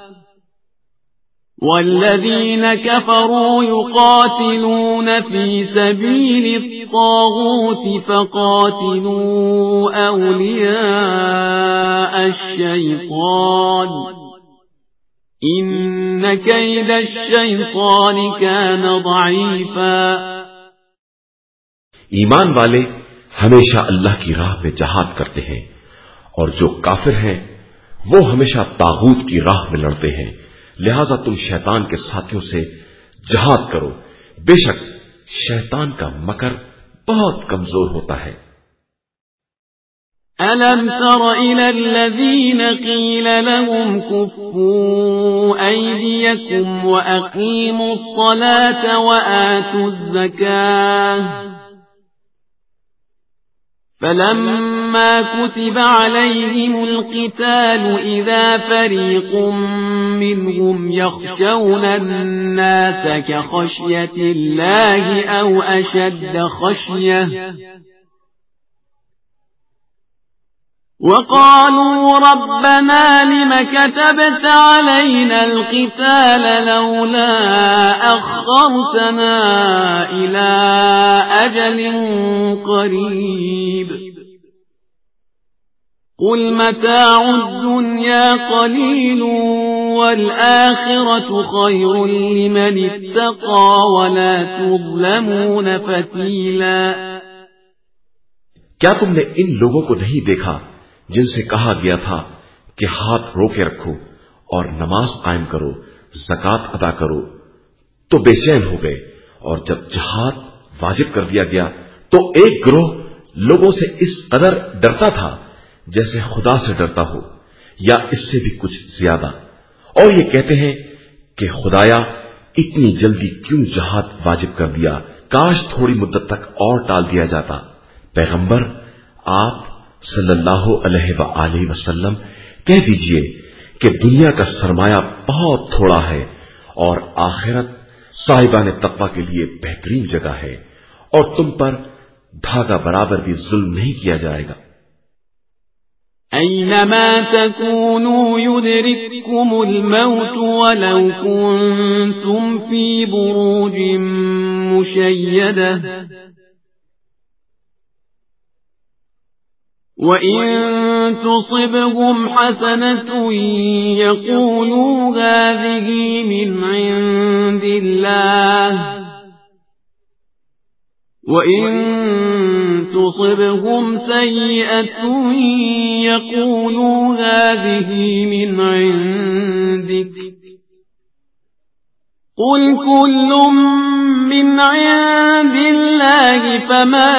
والذين كفروا يقاتلون في سبيل الطاغوت فقاتلوا أولياء الشيطان إن كيد الشيطان كان ضعيفا۔ ایمان والے ہمیشہ اللہ کی راہ میں جہاد کرتے ہیں، اور جو کافر ہیں وہ ہمیشہ طاغوت کی راہ میں لڑتے ہیں، لہذا تم شیطان کے ساتھیوں سے جہاد کرو، بے شک شیطان کا مکر بہت کمزور ہوتا ہے۔ أَلَمْ تَرَ إِلَى الَّذِينَ قِيلَ لَهُمْ كُفُّوا أَيْدِيَكُمْ وَأَقِيمُوا الصَّلَاةَ وَآتُوا الزَّكَاةَ فَلَمَّا كُتِبَ عَلَيْهِمُ الْقِتَالُ إِذَا فَرِيقٌ مِّنْهُمْ يَخْشَوْنَ النَّاسَ كَخَشْيَةِ اللَّهِ أَوْ أَشَدَّ خَشْيَةً وَقَالُوا رَبَّنَا لِمَ كَتَبْتَ عَلَيْنَا الْقِتَالَ لَوْلَا أَخَّرْتَنَا إِلَى أَجَلٍ قَرِيبٍ قُلْ مَتَاعُ الدُّنْيَا قَلِيلٌ وَالْآخِرَةُ خَيْرٌ لِمَنِ اتَّقَى وَلَا تُظْلَمُونَ فَتِيلًا۔ کیا تم نے ان لوگوں کو نہیں دیکھا جن سے کہا گیا تھا کہ ہاتھ روکے رکھو اور نماز قائم کرو، زکوٰۃ ادا کرو، تو بے چین ہو گئے، اور جب جہاد واجب کر دیا گیا تو ایک گروہ لوگوں سے اس قدر ڈرتا تھا جیسے خدا سے ڈرتا ہو یا اس سے بھی کچھ زیادہ، اور یہ کہتے ہیں کہ خدایا اتنی جلدی کیوں جہاد واجب کر دیا، کاش تھوڑی مدت تک اور ٹال دیا جاتا۔ پیغمبر آپ صلی اللہ علیہ وآلہ وسلم کہہ دیجئے کہ دنیا کا سرمایہ بہت تھوڑا ہے اور آخرت صاحبان تقوی کے لیے بہترین جگہ ہے، اور تم پر دھاگا برابر بھی ظلم نہیں کیا جائے گا۔ أينما تكونوا يدرككم الموت ولو كنتم في بروج مشيدة وإن تصبهم حسنة يقولوا هذه من عند الله وَإِن تُصِبْهُمْ سَيِّئَةٌ يَقُولُوا هَذِهِ مِنْ عِنْدِكَ قُلْ كُلٌّ مِّنْ عِنْدِ اللَّهِ فَمَا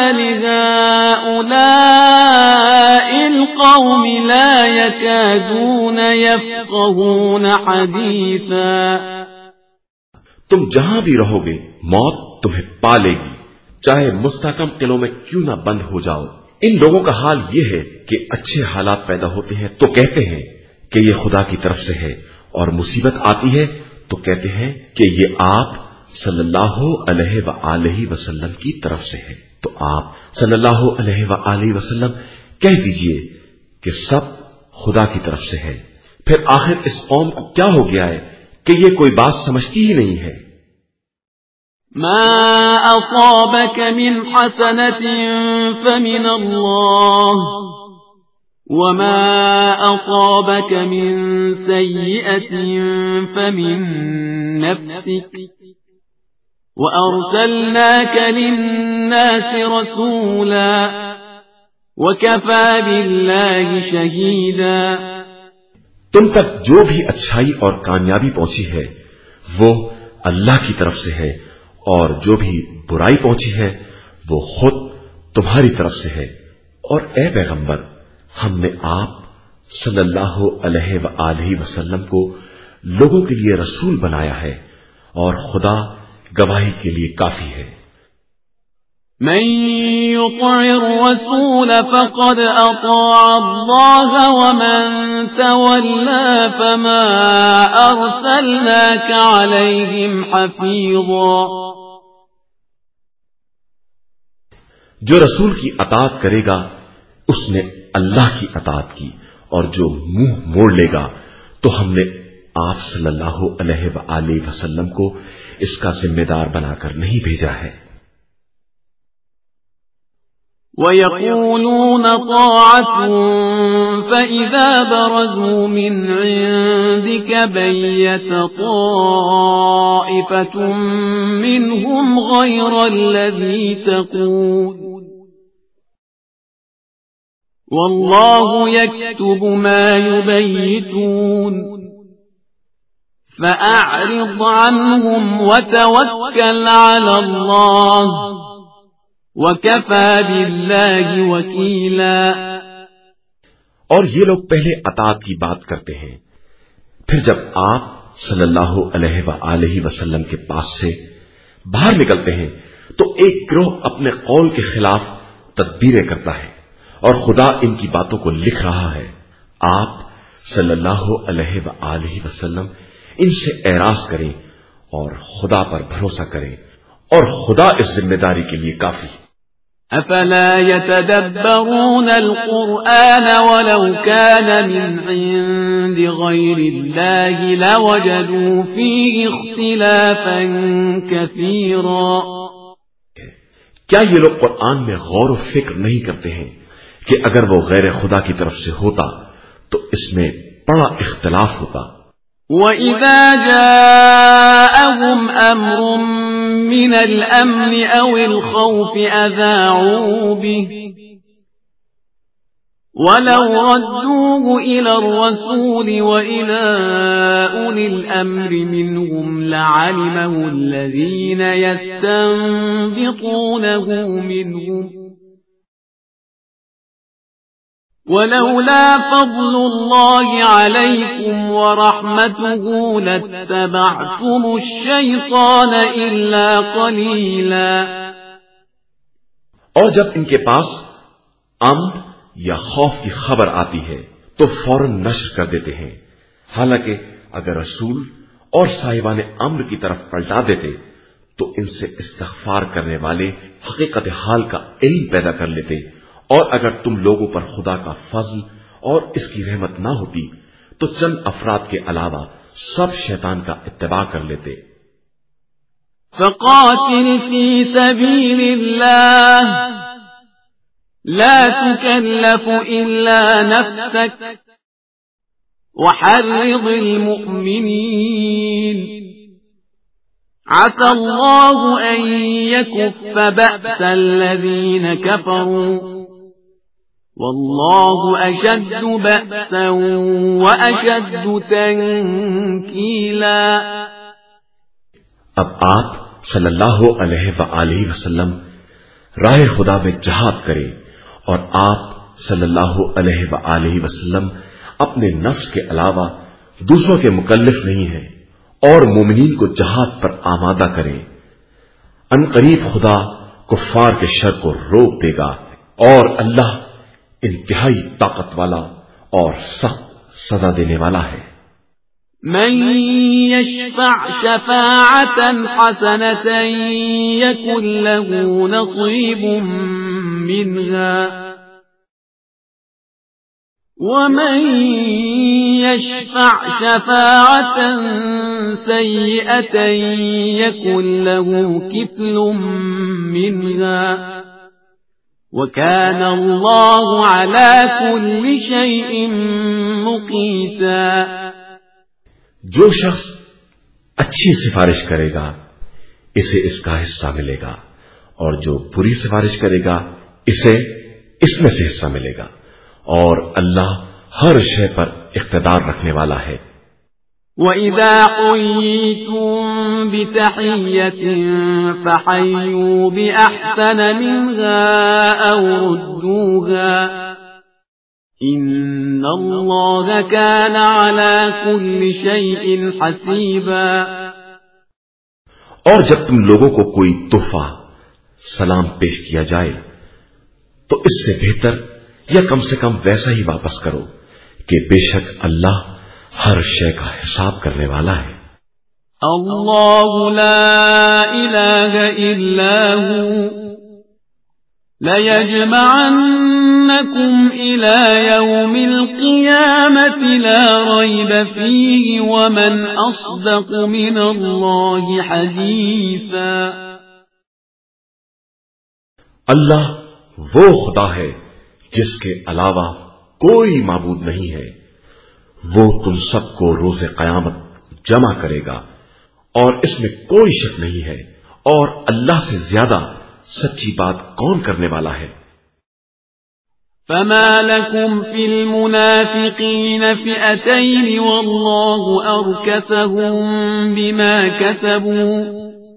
لِهَٰؤُلَاءِ الْقَوْمِ لَا يَكَادُونَ يَفْقَهُونَ حَدِيثًا۔ تم جہاں بھی رہو گے موت تمہیں پا لے گی، چاہے مستحکم قلعوں میں کیوں نہ بند ہو جاؤ۔ ان لوگوں کا حال یہ ہے کہ اچھے حالات پیدا ہوتے ہیں تو کہتے ہیں کہ یہ خدا کی طرف سے ہے، اور مصیبت آتی ہے تو کہتے ہیں کہ یہ آپ صلی اللہ علیہ وآلہ وسلم کی طرف سے ہے۔ تو آپ صلی اللہ علیہ وآلہ وسلم کہہ دیجئے کہ سب خدا کی طرف سے ہے۔ پھر آخر اس قوم کو کیا ہو گیا ہے کہ یہ کوئی بات سمجھتی ہی نہیں ہے۔ ما أصابك من حسنة فمن الله وما أصابك من سيئة فمن نفسك وأرسلناك للناس رسولا وكفى بالله شهيدا۔ تم تک جو بھی اچھائی اور کامیابی پہنچی ہے وہ اللہ کی طرف سے ہے، اور جو بھی برائی پہنچی ہے وہ خود تمہاری طرف سے ہے۔ اور اے پیغمبر، ہم نے آپ صلی اللہ علیہ وآلہ وسلم کو لوگوں کے لیے رسول بنایا ہے، اور خدا گواہی کے لیے کافی ہے۔ من يطع الرسول فقد أطاع الله ومن تولى فما أرسلناك عليهم حفيظا۔ جو رسول کی اطاعت کرے گا اس نے اللہ کی اطاعت کی، اور جو منہ موڑ لے گا تو ہم نے آپ صلی اللہ علیہ وآلہ وسلم کو اس کا ذمہ دار بنا کر نہیں بھیجا ہے۔ وَيَقُولُونَ طَاعَةٌ فَإِذَا بَرَزُوا مِنْ عِنْدِكَ بَيَّتَ طَائِفَةٌ مِّنْهُمْ غَيْرَ الَّذِي تَقُولُ وَاللَّهُ يَكْتُبُ مَا يُبَيِّتُونَ فَأَعْرِضْ عَنْهُمْ وَتَوَكَّلْ عَلَى اللَّهِ وَكَفَى بِاللَّهِ وَكِيلًا۔ اور یہ لوگ پہلے اطاعت کی بات کرتے ہیں، پھر جب آپ صلی اللہ علیہ وآلہ وسلم کے پاس سے باہر نکلتے ہیں تو ایک گروہ اپنے قول کے خلاف تدبیریں کرتا ہے، اور خدا ان کی باتوں کو لکھ رہا ہے۔ آپ صلی اللہ علیہ وآلہ وسلم ان سے اعراض کریں اور خدا پر بھروسہ کریں، اور خدا اس ذمہ داری کے لیے کافی۔ أفلا يتدبرون القرآن ولو كان من عند غير الله لوجدوا فيه اختلافا كثيرا۔ کیا یہ لوگ قرآن میں غور و فکر نہیں کرتے ہیں کہ اگر وہ غیر خدا کی طرف سے ہوتا تو اس میں بڑا اختلاف ہوتا۔ وَإِذَا جَاءَهُمْ أَمْرٌ مِّنَ الْأَمْنِ أَوِ الْخَوْفِ أَذَاعُوا بِهِ وَلَوْ رَدُّوهُ إِلَى الرَّسُولِ وَإِلَى أُولِي الْأَمْرِ مِنْهُمْ لَعَلِمَهُ الَّذِينَ يَسْتَنبِطُونَهُ مِنْهُمْ وَلَوْلَا فَضْلُ اللَّهِ عَلَيْكُمْ وَرَحْمَتُهُ لَاتَّبَعْتُمُ الشَّيْطَانَ إِلَّا قَلِيلًا۔ اور جب ان کے پاس امن یا خوف کی خبر آتی ہے تو فوراً نشر کر دیتے ہیں، حالانکہ اگر رسول اور صاحبان امر کی طرف پلٹا دیتے تو ان سے استغفار کرنے والے حقیقت حال کا علم پیدا کر لیتے، اور اگر تم لوگوں پر خدا کا فضل اور اس کی رحمت نہ ہوتی تو چند افراد کے علاوہ سب شیطان کا اتباع کر لیتے۔ فقاتل في سبيل الله لا تكلف إلا نفسك وحرض المؤمنين عسى الله أن يكف بأس الذين كفروا والله أشد بأسا وأشد تنكيلا۔ اب آپ صلی اللہ علیہ وآلہ وسلم راہ خدا میں جہاد کریں، اور آپ صلی اللہ علیہ وآلہ وسلم اپنے نفس کے علاوہ دوسروں کے مکلف نہیں ہیں، اور مومنین کو جہاد پر آمادہ کریں۔ ان قریب خدا کفار کے شر کو روک دے گا، اور اللہ انتہائی طاقت والا اور سخت سزا دینے والا ہے۔ من يشفع شفاعة حسنة يكن له نصيب منها ومن يشفع شفاعة سيئة يكن له كفل منها وكان الله على كل شيء مقيتا۔ جو شخص اچھی سفارش کرے گا اسے اس کا حصہ ملے گا، اور جو بری سفارش کرے گا اسے اس میں سے حصہ ملے گا، اور اللہ ہر شے پر اقتدار رکھنے والا ہے۔ وَإِذَا حُيِّيتُم بِتَحِيَّةٍ فَحَيُّوا بِأَحْسَنَ مِنْهَا أَوْ رُدُّوهَا إِنَّ اللَّهَ كَانَ عَلَى كُلِّ شَيْءٍ حَسِيبًا۔ اور جب تم لوگوں کو کوئی تحفہ سلام پیش کیا جائے تو اس سے بہتر یا کم سے کم ویسا ہی واپس کرو کہ بے شک اللہ ہر شے کا حساب کرنے والا ہے۔ اللہ لا الہ الا هو لَيَجْمَعَنَّكُمْ إِلَى يَوْمِ الْقِيَامَةِ لَا رَيْبَ فِيهِ وَمَنْ أَصْدَقُ مِنَ اللَّهِ حَدِيثًا۔ اللہ وہ خدا ہے جس کے علاوہ کوئی معبود نہیں ہے، وہ تم سب کو روز قیامت جمع کرے گا، اور اس میں کوئی شک نہیں ہے، اور اللہ سے زیادہ سچی بات کون کرنے والا ہے۔ فما لكم في المنافقين فئتين والله أركسهم بما كسبوا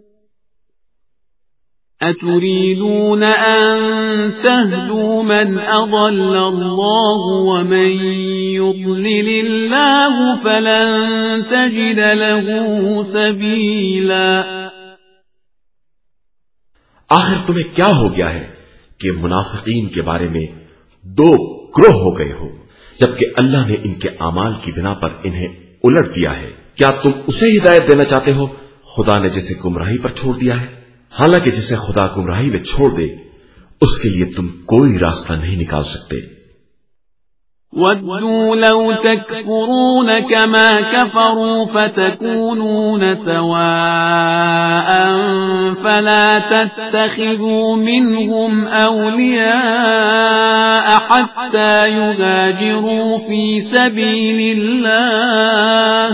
أتريدون أن تهدوا من أضل الله ومن يضلل الله فلن تجد له سبيلا۔ آخر تمہیں کیا ہو گیا ہے کہ منافقین کے بارے میں دو گروہ ہو گئے ہو، جبکہ اللہ نے ان کے اعمال کی بنا پر انہیں الٹ دیا ہے؟ کیا تم اسے ہدایت دینا چاہتے ہو خدا نے جسے گمراہی پر چھوڑ دیا ہے؟ حالانکہ جسے خدا گمراہی میں چھوڑ دے اس کے لیے تم کوئی راستہ نہیں نکال سکتے۔ وَدُّوا لَوْ تَكْفُرُونَ كَمَا كَفَرُوا فَتَكُونُونَ سَوَاءً فَلَا تَتَّخِذُوا مِنْهُمْ أَوْلِيَاءَ حَتَّى يُهَاجِرُوا فِي سَبِيلِ اللَّهِ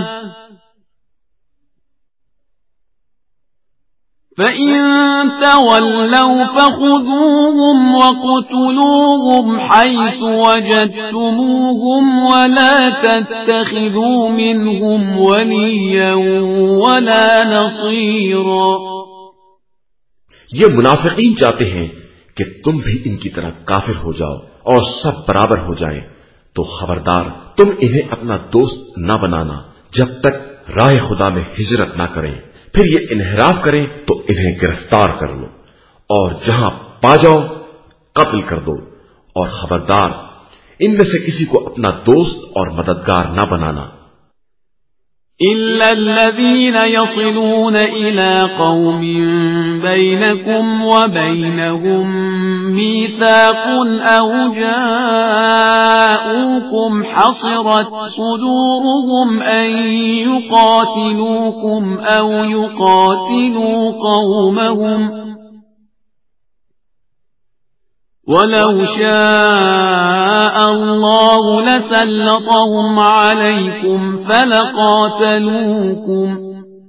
فَإِن تَوَلَّوْا فَخُذُوهُمْ وَاقْتُلُوهُمْ حَيْثُ وَجَدتُّمُوهُمْ وَلَا تَتَّخِذُوا مِنْهُمْ وَلِيًّا وَلَا نَصِيرًا۔ یہ منافقین چاہتے ہیں کہ تم بھی ان کی طرح کافر ہو جاؤ اور سب برابر ہو جائیں، تو خبردار تم انہیں اپنا دوست نہ بنانا جب تک راہ خدا میں ہجرت نہ کریں، پھر یہ انحراف کریں تو انہیں گرفتار کر لو، اور جہاں پا جاؤ قتل کر دو، اور خبردار ان میں سے کسی کو اپنا دوست اور مددگار نہ بنانا إلا الذين يصلون إلى قوم بينكم وبينهم ميثاق أو جاءوكم حصرت صدورهم أن يقاتلوكم أو يقاتلوا قومهم وَلَوْ شَاءَ اللَّهُ لَسَلَّطَهُمْ عَلَيْكُمْ فَلَقَاتَلُوكُمْ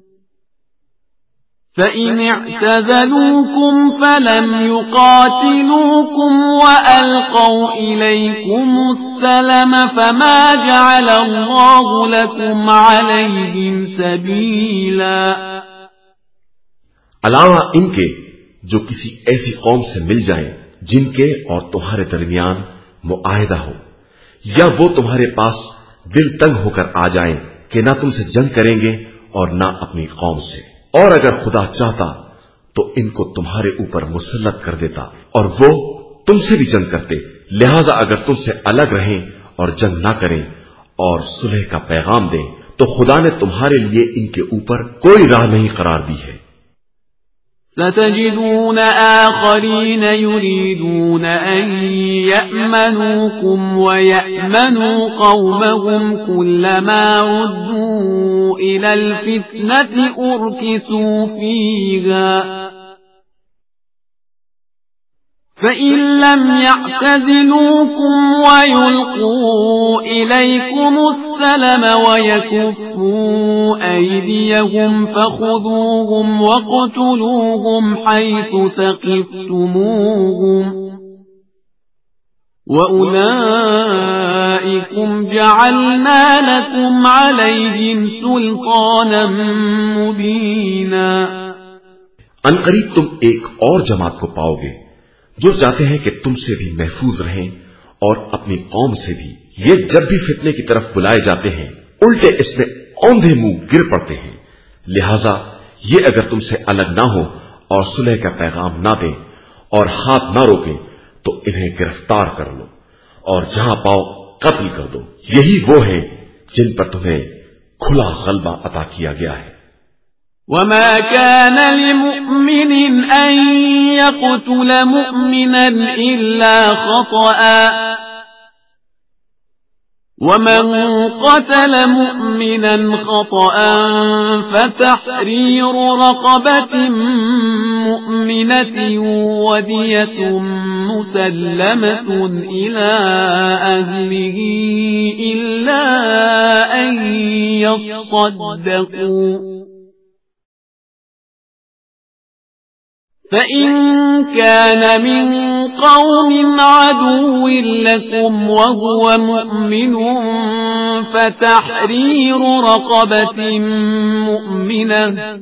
فَإِنِ اعْتَزَلُوكُمْ فَلَمْ يُقَاتِلُوكُمْ وَأَلْقَوْا إِلَيْكُمُ السَّلَمَ فَمَا جَعَلَ اللَّهُ لَكُمْ عَلَيْهِمْ سَبِيلًا علاوہ ان کے جو کسی ایسی قوم سے مل جائیں جن کے اور تمہارے درمیان معاہدہ ہو، یا وہ تمہارے پاس دل تنگ ہو کر آ جائیں کہ نہ تم سے جنگ کریں گے اور نہ اپنی قوم سے، اور اگر خدا چاہتا تو ان کو تمہارے اوپر مسلط کر دیتا اور وہ تم سے بھی جنگ کرتے، لہذا اگر تم سے الگ رہیں اور جنگ نہ کریں اور صلح کا پیغام دیں تو خدا نے تمہارے لیے ان کے اوپر کوئی راہ نہیں قرار دی ہے۔ ستجدون آخرين يريدون أن يأمنوكم ويأمنوا قومهم كلما ردوا إلى الفتنة أركسوا فيها فإن لم يعتزلوكم ويلقوا إليكم السلم ويكفوا أيديهم فخذوهم واقتلوهم حيث ثقفتموهم وأولئكم جعلنا لكم عليهم سلطانا مبينا۔ ان قریب تم ایک اور جماعت کو پاؤ گے جو چاہتے ہیں کہ تم سے بھی محفوظ رہیں اور اپنی قوم سے بھی، یہ جب بھی فتنے کی طرف بلائے جاتے ہیں الٹے اس میں اوندھے منہ گر پڑتے ہیں، لہذا یہ اگر تم سے الگ نہ ہو اور صلح کا پیغام نہ دیں اور ہاتھ نہ روکیں تو انہیں گرفتار کر لو اور جہاں پاؤ قتل کر دو، یہی وہ ہیں جن پر تمہیں کھلا غلبہ عطا کیا گیا ہے۔ وما كان لمؤمن أن يقتل مؤمنا إلا خطأ ومن قتل مؤمنا خطأ فتحرير رقبة مؤمنة ودية مسلمة إلى أهله إلا أن يصدقوا فإن كان من قوم عدو لكم وهو مؤمن فتحرير رقبة مؤمنة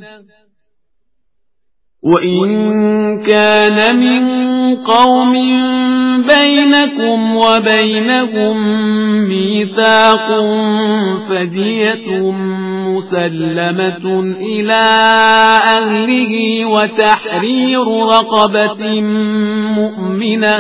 وإن كان من قوم بينكم وبينهم ميثاق فدية مسلمة إلى أهله وتحرير رقبة مؤمنة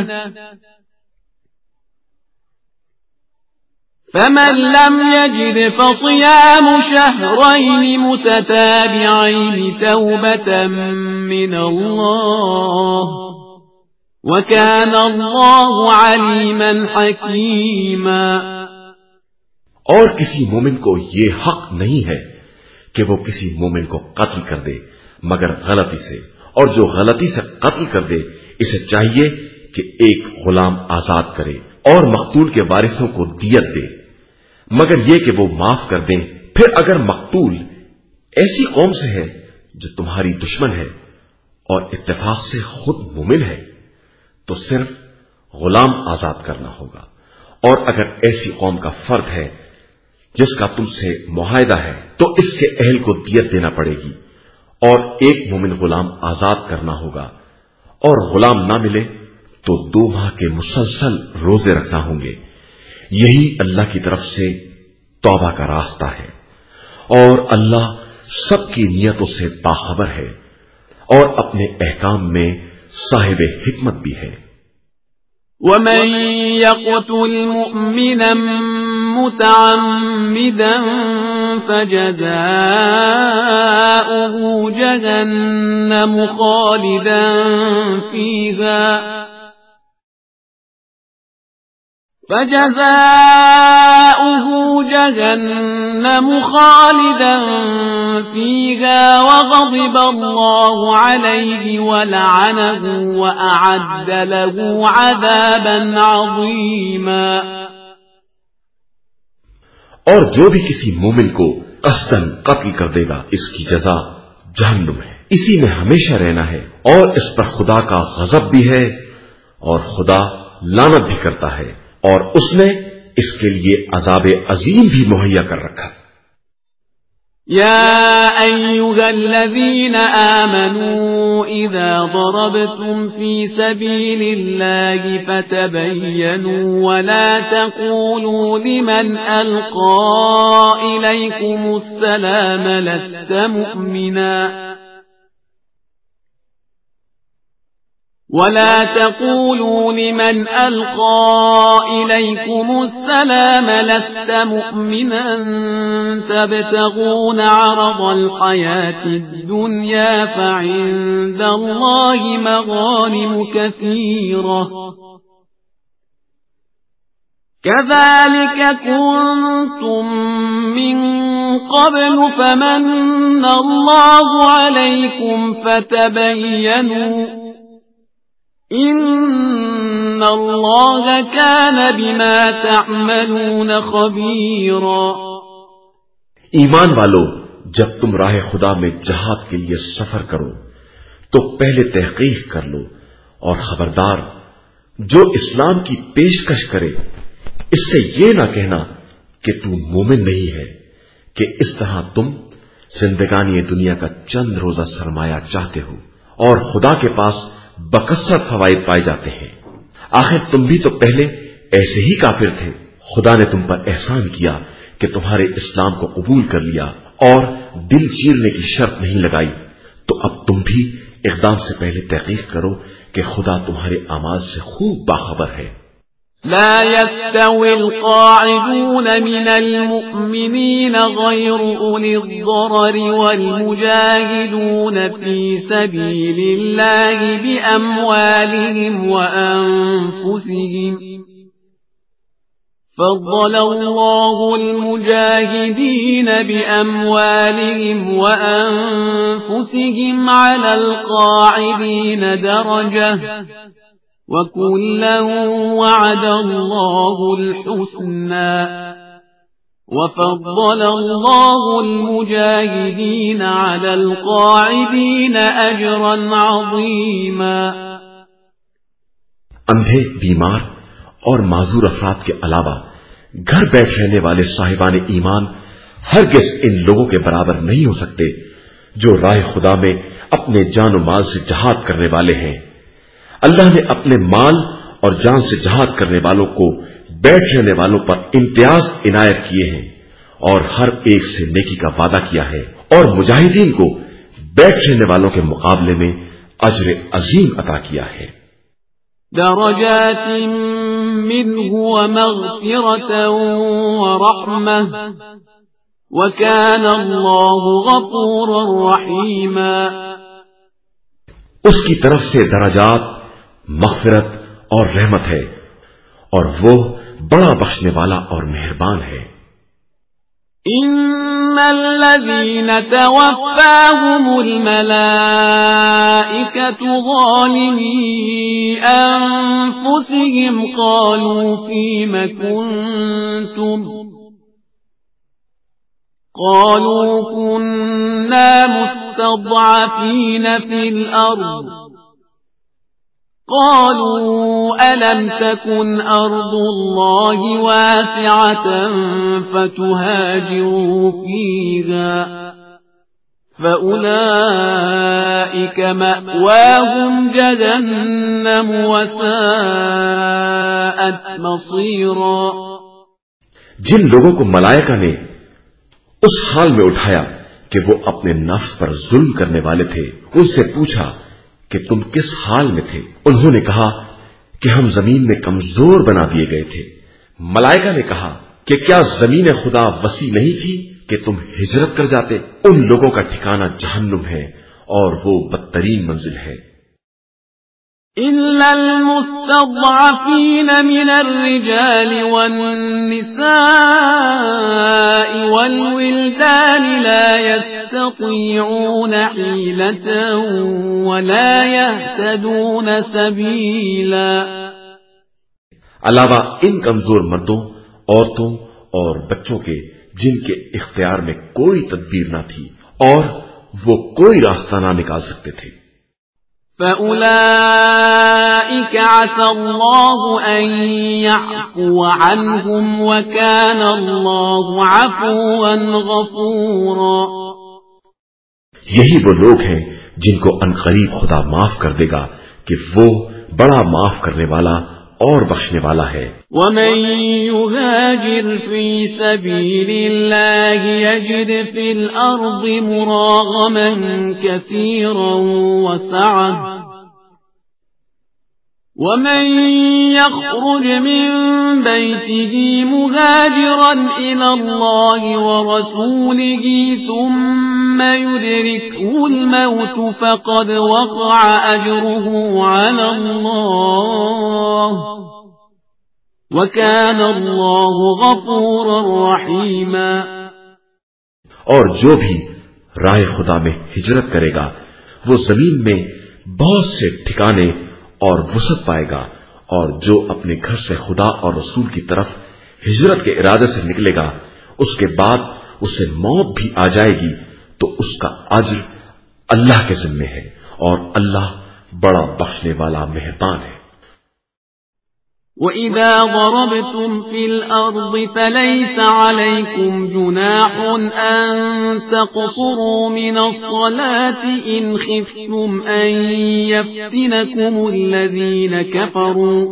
فمن لم يجد فصيام شهرين متتابعين توبة من الله وَكَانَ اللَّهُ عَلِيمًا حَكِيمًا۔ اور کسی مومن کو یہ حق نہیں ہے کہ وہ کسی مومن کو قتل کر دے مگر غلطی سے، اور جو غلطی سے قتل کر دے اسے چاہیے کہ ایک غلام آزاد کرے اور مقتول کے وارثوں کو دیت دے، مگر یہ کہ وہ معاف کر دیں۔ پھر اگر مقتول ایسی قوم سے ہے جو تمہاری دشمن ہے اور اتفاق سے خود مومن ہے تو صرف غلام آزاد کرنا ہوگا، اور اگر ایسی قوم کا فرد ہے جس کا تم سے معاہدہ ہے تو اس کے اہل کو دیت دینا پڑے گی، اور ایک مومن غلام آزاد کرنا ہوگا، اور غلام نہ ملے تو 2 ماہ کے مسلسل روزے رکھنا ہوں گے۔ یہی اللہ کی طرف سے توبہ کا راستہ ہے، اور اللہ سب کی نیتوں سے باخبر ہے اور اپنے احکام میں صاحب حکمت بھی ہے۔ ومن يقتل مؤمنا متعمدا فجزاؤه جهنم خالدا فيها وغضب الله عليه ولعنه وأعد له عذابا عظيما. اور جو بھی کسی مومن کو قصدن قتل کر دے گا اس کی جزا جہنم ہے، اسی میں ہمیشہ رہنا ہے، اور اس پر خدا کا غضب بھی ہے اور خدا لعنت بھی کرتا ہے، اور اس نے اس کے لیے عذاب عظیم بھی مہیا کر رکھا. يا أيها الذين آمنوا إذا ضربتم في سبيل الله فتبينوا ولا تقولوا لمن ألقى إليكم السلام لست مؤمنا تبتغون عرض الحياة الدنيا فعند الله مغانم كثيرة كذلك كنتم من قبل فمن الله عليكم فتبينوا ان اللہ کان بما تعملون خبیرا. ایمان والو، جب تم راہ خدا میں جہاد کے لیے سفر کرو تو پہلے تحقیق کر لو، اور خبردار جو اسلام کی پیشکش کرے اس سے یہ نہ کہنا کہ تو مومن نہیں ہے، کہ اس طرح تم زندگانی دنیا کا چند روزہ سرمایہ چاہتے ہو اور خدا کے پاس بکثرت فوائد پائے جاتے ہیں. آخر تم بھی تو پہلے ایسے ہی کافر تھے. خدا نے تم پر احسان کیا کہ تمہارے اسلام کو قبول کر لیا اور دل چیرنے کی شرط نہیں لگائی، تو اب تم بھی اقدام سے پہلے تحقیق کرو کہ خدا تمہارے اعمال سے خوب باخبر ہے. لا يستوي القاعدون من المؤمنين غير أولي الضرر والمجاهدون في سبيل الله بأموالهم وأنفسهم فضل الله المجاهدين بأموالهم وأنفسهم على القاعدين درجة وَكُلًّا وَعَدَ اللَّهُ الْحُسْنَى وَفَضَّلَ اللَّهُ الْمُجَاهِدِينَ عَلَى الْقَاعِدِينَ أَجْرًا عَظِيمًا. اندھے، بیمار اور معذور افراد کے علاوہ گھر بیٹھ رہنے والے صاحبان ایمان ہرگز ان لوگوں کے برابر نہیں ہو سکتے جو راہ خدا میں اپنے جان و مال سے جہاد کرنے والے ہیں. اللہ نے اپنے مال اور جان سے جہاد کرنے والوں کو بیٹھ رہنے والوں پر امتیاز عنایت کیے ہیں اور ہر ایک سے نیکی کا وعدہ کیا ہے، اور مجاہدین کو بیٹھ رہنے والوں کے مقابلے میں اجر عظیم عطا کیا ہے. درجات منه ومغفرة ورحمة وكان الله غفورا رحيما. اس کی طرف سے درجات، مغفرت اور رحمت ہے، اور وہ بڑا بخشنے والا اور مہربان ہے. ان الذين توفاهم الملائكة ظالمي انفسهم قالوا فيم كنتم قالوا كنا مستضعفين في الأرض قالوا ألم تكن أرض الله واسعة فتهاجروا فيها فأولئك مأواهم جهنم وساءت مصيرا. جن لوگوں کو ملائکہ نے اس حال میں اٹھایا کہ وہ اپنے نفس پر ظلم کرنے والے تھے، ان سے پوچھا کہ تم کس حال میں تھے؟ انہوں نے کہا کہ ہم زمین میں کمزور بنا دیے گئے تھے۔ ملائکہ نے کہا کہ کیا زمین خدا وسیع نہیں تھی کہ تم ہجرت کر جاتے؟ ان لوگوں کا ٹھکانہ جہنم ہے اور وہ بدترین منزل ہے۔ إلا المستضعفين من الرجال والنساء والولدان لا يستطيعون حيلة ولا يهتدون سبيلا۔ علاوہ ان کمزور مردوں، عورتوں اور بچوں کے جن کے اختیار میں کوئی تدبیر نہ تھی اور وہ کوئی راستہ نہ نکال سکتے تھے۔ فَأُولَئِكَ عَسَى اللَّهُ أَن يَعْفُوَ عَنْهُمْ وَكَانَ اللَّهُ عَفُوًّا غَفُورًا۔ یہی وہ لوگ ہیں جن کو عنقریب خدا معاف کر دے گا کہ وہ بڑا معاف کرنے والا اور بخشنے والا ہے۔ وَمَن يُهَاجِرْ فِي سَبِيلِ اللَّهِ يَجِدْ فِي الْأَرْضِ مُرَاغَمًا كَثِيرًا وَسَعَةً وَمَن يَخْرُجْ مِن بَيْتِهِ مُهَاجِرًا إِلَى اللَّهِ وَرَسُولِهِ ثُمَّ يُدْرِكْهُ الْمَوْتُ فَقَدْ وَقَعَ أَجْرُهُ عَلَى اللَّهِ وَكَانَ اللَّهُ غَفُورًا رَّحِيمًا۔ اور جو بھی راہ خدا میں ہجرت کرے گا وہ زمین میں بہت سے ٹھکانے اور وسعت پائے گا، اور جو اپنے گھر سے خدا اور رسول کی طرف ہجرت کے ارادے سے نکلے گا اس کے بعد اسے موت بھی آ جائے گی تو اس کا اجر اللہ کے ذمے ہے، اور اللہ بڑا بخشنے والا مہربان ہے۔ وَإِذَا ضَرَبْتُمْ فِي الْأَرْضِ فَلَيْسَ عَلَيْكُمْ جُنَاحٌ أَن تَقْصُرُوا مِنَ الصَّلَاةِ إِنْ خِفْتُمْ أَن يَفْتِنَكُمُ الَّذِينَ كَفَرُوا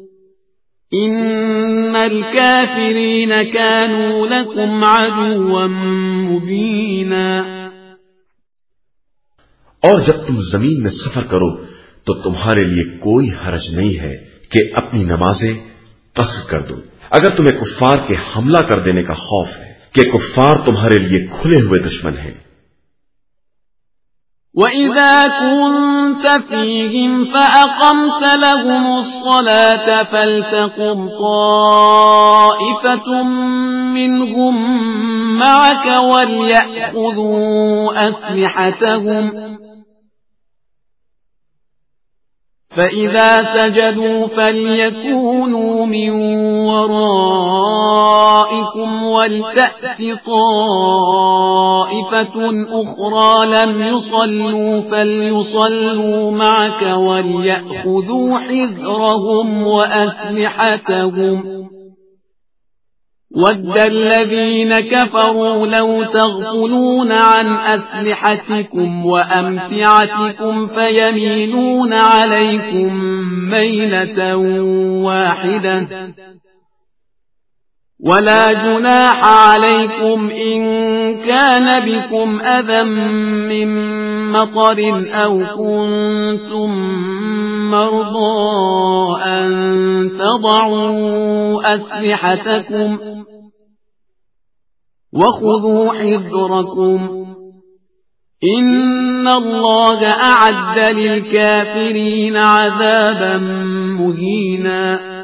إِنَّ الْكَافِرِينَ كَانُوا لَكُمْ عَدُوًّا مُبِينًا۔ اور جب تم زمین میں سفر کرو تو تمہارے لیے کوئی حرج نہیں ہے کہ اپنی نمازیں قصر کر دو، اگر تمہیں کفار کے حملہ کر دینے کا خوف ہے کہ کفار تمہارے لیے کھلے ہوئے دشمن ہیں۔ وَإِذَا كُنْتَ فِيهِمْ فَأَقَمْتَ لَهُمُ الصَّلَاةَ فَلْتَقُمْ طَائِفَةٌ مِّنْهُمْ مَعَكَ وَلْيَأْخُذُوا أَسْلِحَتَهُمْ فَإِذَا سَجَدُوا فَلْيَكُونُوا مِنْ وَرَائِكُمْ وَلْتَأْتِ طَائِفَةٌ أُخْرَى لَمْ يُصَلُّوا فَلْيُصَلُّوا مَعَكَ وَلْيَأْخُذُوا حِذْرَهُمْ وَأَسْلِحَتَهُمْ وَدَّ الَّذِينَ كَفَرُوا لَوْ تَغْفُلُونَ عَنْ أَسْلِحَتِكُمْ وَأَمْتِعَتِكُمْ فَيَمِيلُونَ عَلَيْكُمْ مَيْلَةً وَاحِدَةً وَلَا جُنَاحَ عَلَيْكُمْ إِن كَانَ بِكُمْ أَذًى مِّن مَّطَرٍ أَوْ كُنتُم مَّرْضَىٰ أَن تَضَعُوا أَسْلِحَتَكُمْ وَخُذُوا حِذْرَكُمْ إِنَّ اللَّهَ أَعَدَّ لِلْكَافِرِينَ عَذَابًا مُهِينًا۔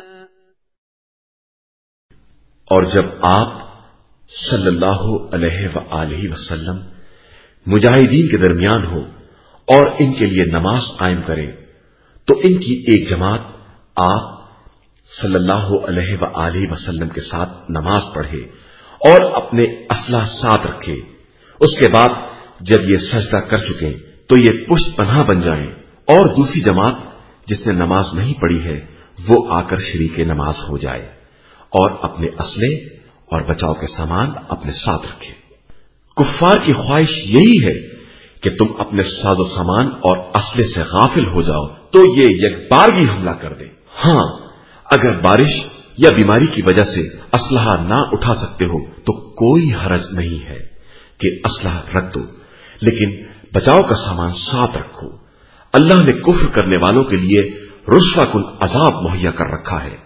اور جب آپ صلی اللہ علیہ وآلہ وسلم مجاہدین کے درمیان ہو اور ان کے لیے نماز قائم کریں تو ان کی ایک جماعت آپ صلی اللہ علیہ وآلہ وسلم کے ساتھ نماز پڑھے اور اپنے اسلحہ ساتھ رکھے، اس کے بعد جب یہ سجدہ کر چکے تو یہ پشت پناہ بن جائیں، اور دوسری جماعت جس نے نماز نہیں پڑھی ہے وہ آ کر شریک نماز ہو جائے اور اپنے اسلحے اور بچاؤ کے سامان اپنے ساتھ رکھے۔ کفار کی خواہش یہی ہے کہ تم اپنے ساز و سامان اور اسلحے سے غافل ہو جاؤ تو یہ یکبارگی حملہ کر دے۔ ہاں، اگر بارش یا بیماری کی وجہ سے اسلحہ نہ اٹھا سکتے ہو تو کوئی حرج نہیں ہے کہ اسلحہ رکھ دو، لیکن بچاؤ کا سامان ساتھ رکھو۔ اللہ نے کفر کرنے والوں کے لیے रुस्वा कुल अजाब मुहैया कर रखा है।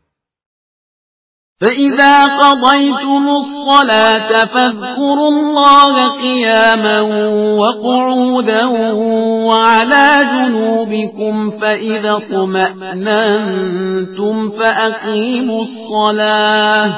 فَإِذَا قَضَيْتُمُ الصَّلَاةَ فَاذْكُرُوا اللَّهَ قِيَامًا وَقُعُودًا وَعَلَى جُنُوبِكُمْ فَإِذَا اطْمَأْنَنْتُمْ فَأَقِيمُوا الصَّلَاةَ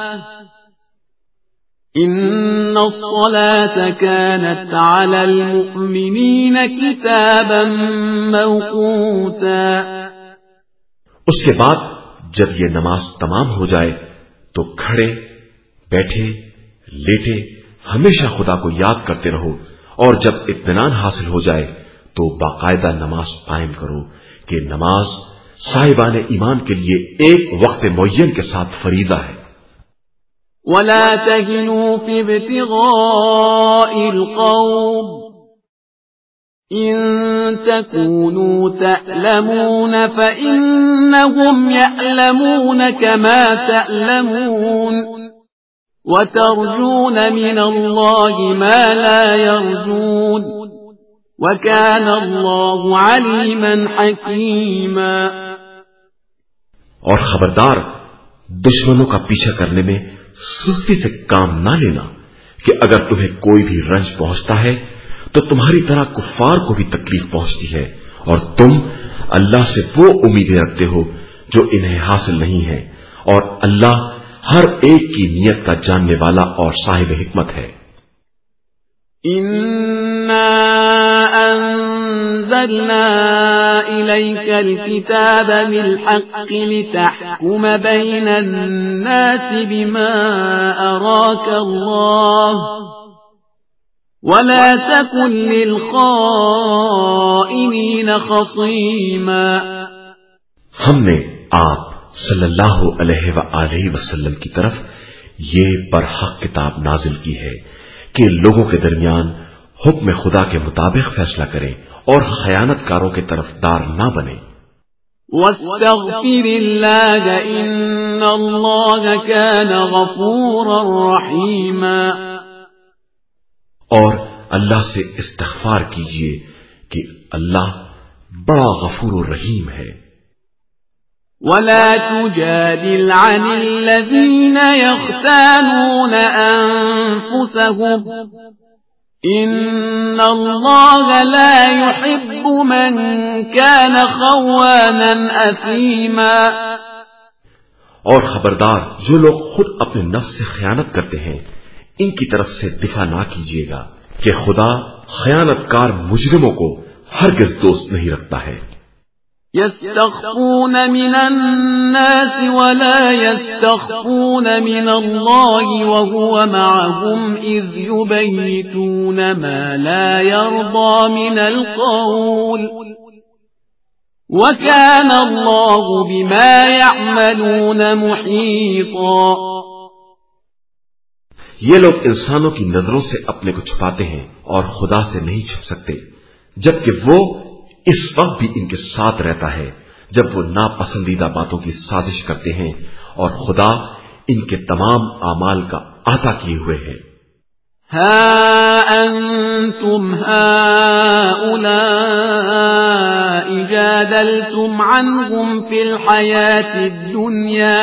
إِنَّ الصَّلَاةَ كَانَتْ عَلَى الْمُؤْمِنِينَ كِتَابًا مَوْقُوتًا۔ اس کے بعد جب یہ نماز تمام ہو جائے تو کھڑے بیٹھے لیٹے ہمیشہ خدا کو یاد کرتے رہو، اور جب اطمینان حاصل ہو جائے تو باقاعدہ نماز قائم کرو کہ نماز صاحبان ایمان کے لیے ایک وقت معین کے ساتھ فریضہ ہے۔ وَلَا تَهِنُوا فِي ابْتِغَاءِ الْقَوْمِ إِن تَكُونُوا تَأْلَمُونَ فَإِنَّهُمْ يَأْلَمُونَ كَمَا تَأْلَمُونَ وَتَرْجُونَ مِنَ اللَّهِ مَا لَا يَرْجُونَ وَكَانَ اللَّهُ عَلِيمًا حَكِيمًا۔ اور خبردار دشمنوں کا پیچھا کرنے میں سستی سے کام نہ لینا کہ اگر تمہیں کوئی بھی رنج پہنچتا ہے تو تمہاری طرح کفار کو بھی تکلیف پہنچتی ہے، اور تم اللہ سے وہ امیدیں رکھتے ہو جو انہیں حاصل نہیں ہے، اور اللہ ہر ایک کی نیت کا جاننے والا اور صاحب حکمت ہے۔ إِنَّا أَنزَلْنَا إِلَيْكَ الْكِتَابَ بِالْحَقِّ لِتَحْكُمَ بَيْنَ النَّاسِ بِمَا أَرَاكَ اللَّهُ وَلَا تَكُنْ لِلْخَائِنِينَ خَصِيمًا۔ ہم نے آپ صلی اللہ علیہ وآلہ وسلم کی طرف یہ برحق کتاب نازل کی ہے کہ لوگوں کے درمیان حکم خدا کے مطابق فیصلہ کریں اور خیانت کاروں کے طرفدار نہ بنیں۔ وَاسْتَغْفِرِ اللَّهَ إِنَّ اللَّهَ كَانَ غَفُورًا رَحِيمًا۔ اور اللہ سے استغفار کیجئے کہ اللہ بڑا غفور و رحیم ہے۔ وَلَا تُجَادِلْ عَنِ الَّذِينَ يَخْتَانُونَ أَنفُسَهُمْ إِنَّ اللَّهَ لَا يُحِبُّ مَنْ كَانَ خَوَّانًا أَثِيمًا۔ اور خبردار جو لوگ خود اپنے نفس سے خیانت کرتے ہیں ان کی طرف سے دفاع نہ کیجیے گا کہ خدا خیانت کار مجرموں کو ہرگز دوست نہیں رکھتا ہے۔ يستخفون من الناس ولا يستخفون من الله وهو معهم إذ يبيتون ما لا يرضى من القول وكان الله بما يعملون محيطا۔ یہ لوگ انسانوں کی نظروں سے اپنے کو چھپاتے ہیں اور خدا سے نہیں چھپ سکتے، جبکہ وہ اس وقت بھی ان کے ساتھ رہتا ہے جب وہ ناپسندیدہ باتوں کی سازش کرتے ہیں، اور خدا ان کے تمام اعمال کا احاطہ کیے ہوئے ہے۔ ها أنتم هؤلاء جادلتم عنهم في الحياة الدنيا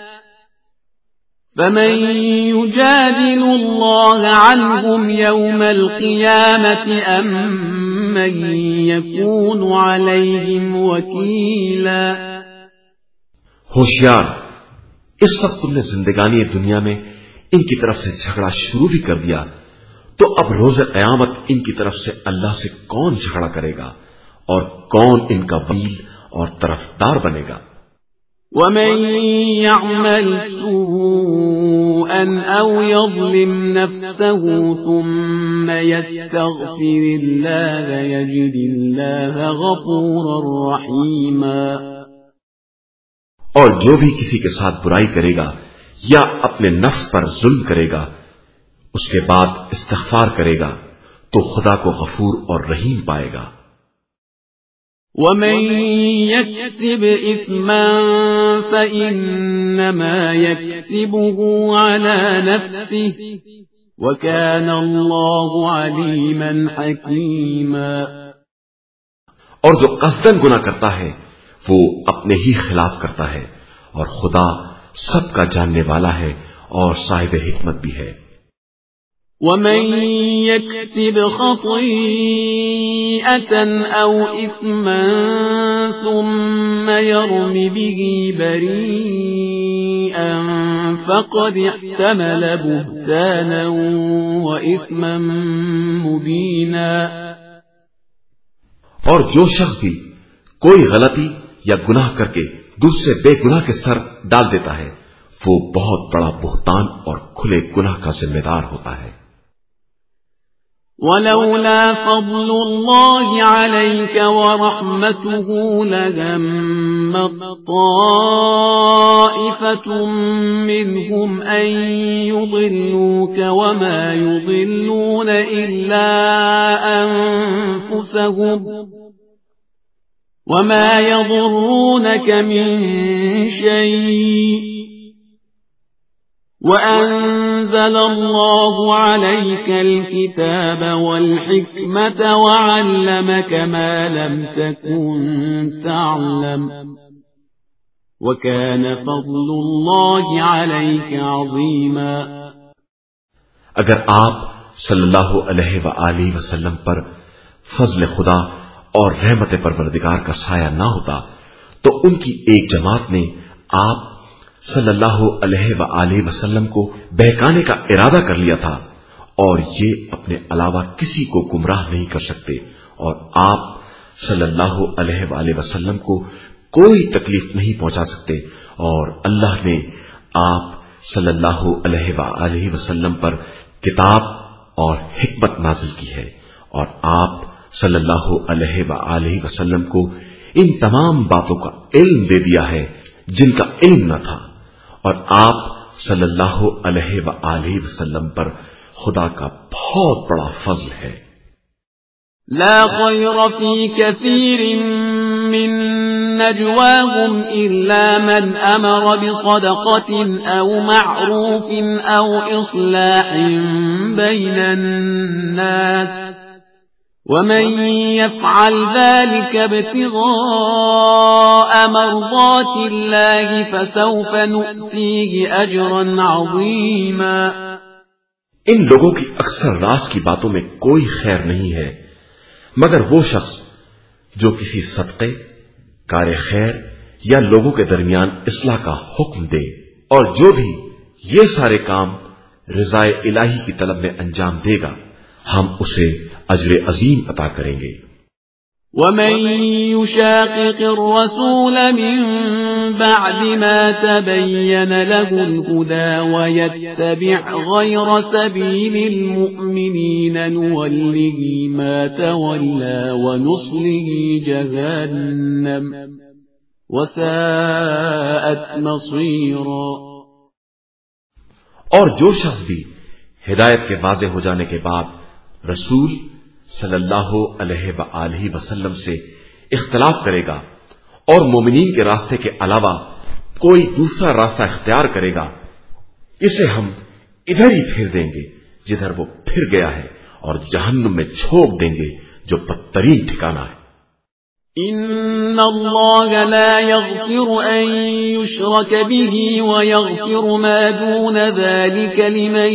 فمن يجادل الله عنهم يوم القيامة أم من يكون عليهم وكيلا۔ ہوشیار، اس وقت تم نے زندگانی دنیا میں ان کی طرف سے جھگڑا شروع بھی کر دیا، تو اب روز قیامت ان کی طرف سے اللہ سے کون جھگڑا کرے گا اور کون ان کا وکیل اور طرفدار بنے گا؟ وَمَن يَعْمَلْ سُوءًا أَوْ يَظْلِمْ نَفْسَهُ ثُمَّ يَسْتَغْفِرِ اللَّهَ يَجِدِ اللَّهَ غَفُورًا رَحِيمًا۔ اور جو بھی کسی کے ساتھ برائی کرے گا یا اپنے نفس پر ظلم کرے گا اس کے بعد استغفار کرے گا تو خدا کو غفور اور رحیم پائے گا۔ وَمَن يَكْسِبْ إِثْمًا فَإِنَّمَا يَكْسِبُهُ عَلَى نَفْسِهِ وَكَانَ اللَّهُ عَلِيمًا حَكِيمًا۔ اور جو قصداً گناہ کرتا ہے وہ اپنے ہی خلاف کرتا ہے اور خدا سب کا جاننے والا ہے اور صاحب حکمت بھی ہے۔ ومن يكسب خطيئة أو إثما ثم يرم به بريئا فقد احتمل بهتانا وإثما مبينا۔ اور جو شخص بھی کوئی غلطی یا گناہ کر کے دوسرے بے گناہ کے سر ڈال دیتا ہے وہ بہت بڑا بہتان اور کھلے گناہ کا ذمہ دار ہوتا ہے۔ ولولا فضل الله عليك ورحمته لهم طائفة منهم أن يضلوك وما يضلون إلا أنفسهم وما يضرونك من شيء وأنزل الله عليك الكتاب والحكمة وعلمك ما لم تكن تعلم وكان فضل الله عليك عظيما۔ اگر آپ صلی اللہ علیہ وآلہ وسلم پر فضل خدا اور رحمت پروردگار کا سایہ نہ ہوتا تو ان کی ایک جماعت نے آپ صلی اللہ علیہ وآلہ وسلم کو بہکانے کا ارادہ کر لیا تھا، اور یہ اپنے علاوہ کسی کو گمراہ نہیں کر سکتے، اور آپ صلی اللہ علیہ وآلہ وسلم کو کوئی تکلیف نہیں پہنچا سکتے، اور اللہ نے آپ صلی اللہ علیہ وآلہ وسلم پر کتاب اور حکمت نازل کی ہے، اور آپ صلی اللہ علیہ وآلہ وسلم کو ان تمام باتوں کا علم دے دیا ہے جن کا علم نہ تھا، اور آپ صلی اللہ علیہ وآلہ وسلم پر خدا کا بہت بڑا فضل ہے۔ لا خير في كثير من نجواهم إلا من أمر بصدقة أو معروف أو إصلاح بين الناس ومن يفعل ذلك ابتغاء مرضات الله فسوف نؤتيه أجرا عظيما۔ ان لوگوں کی اکثر راز کی باتوں میں کوئی خیر نہیں ہے مگر وہ شخص جو کسی صدقے، کار خیر یا لوگوں کے درمیان اصلاح کا حکم دے، اور جو بھی یہ سارے کام رضائے الہی کی طلب میں انجام دے گا ہم اسے اجر عظیم عطا کریں گے۔ ومن يشاقق الرسول من بعد ما تبين له الهدى ويتبع غير سبيل المؤمنين نوله ما تولى ونصله جهنم وساءت مصيرا۔ اور جو شخص بھی ہدایت کے واضح ہو جانے کے بعد رسول صلی اللہ علیہ وآلہ وسلم سے اختلاف کرے گا اور مومنین کے راستے کے علاوہ کوئی دوسرا راستہ اختیار کرے گا اسے ہم ادھر ہی پھیر دیں گے جدھر وہ پھر گیا ہے اور جہنم میں جھونک دیں گے جو بدترین ٹھکانہ ہے۔ ان اللہ لا يغفر ان يشرك به ويغفر ما دون ذلك لمن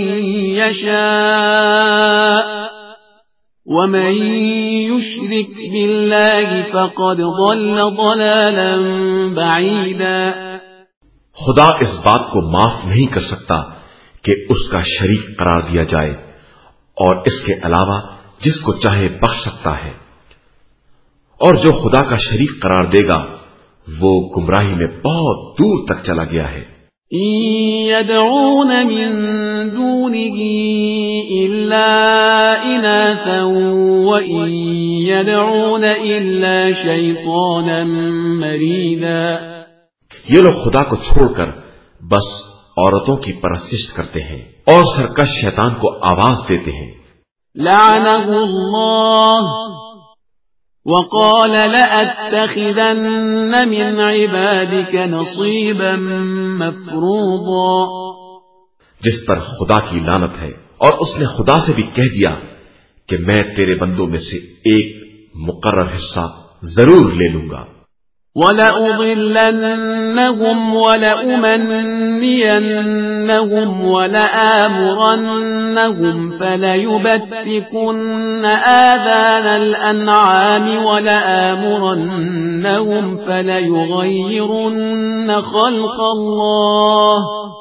يشاء ومن يشرك بالله فقد ضل ضلالا بعيدا۔ خدا اس بات کو معاف نہیں کر سکتا کہ اس کا شریک قرار دیا جائے، اور اس کے علاوہ جس کو چاہے بخش سکتا ہے، اور جو خدا کا شریک قرار دے گا وہ گمراہی میں بہت دور تک چلا گیا ہے۔ يدعون من دونه إلا إناثا وإن يدعون إلا شيطانا مريدا۔ یہ لوگ خدا کو چھوڑ کر بس عورتوں کی پرستش کرتے ہیں اور سرکش شیطان کو آواز دیتے ہیں۔ لعنه الله وقال لأتخذن من عبادك نصيبا مفروضا۔ جس پر خدا کی لعنت ہے، اور اس نے خدا سے بھی کہہ دیا کہ میں تیرے بندوں میں سے ایک مقرر حصہ ضرور لے لوں گا۔ وَلَأُضِلَّنَّهُمْ وَلَأُمَنِّيَنَّهُمْ وَلَآمُرَنَّهُمْ فَلَيُبَتِّكُنَّ آذَانَ الْأَنْعَامِ وَلَآمُرَنَّهُمْ فَلَيُغَيِّرُنَّ خَلْقَ اللَّهِ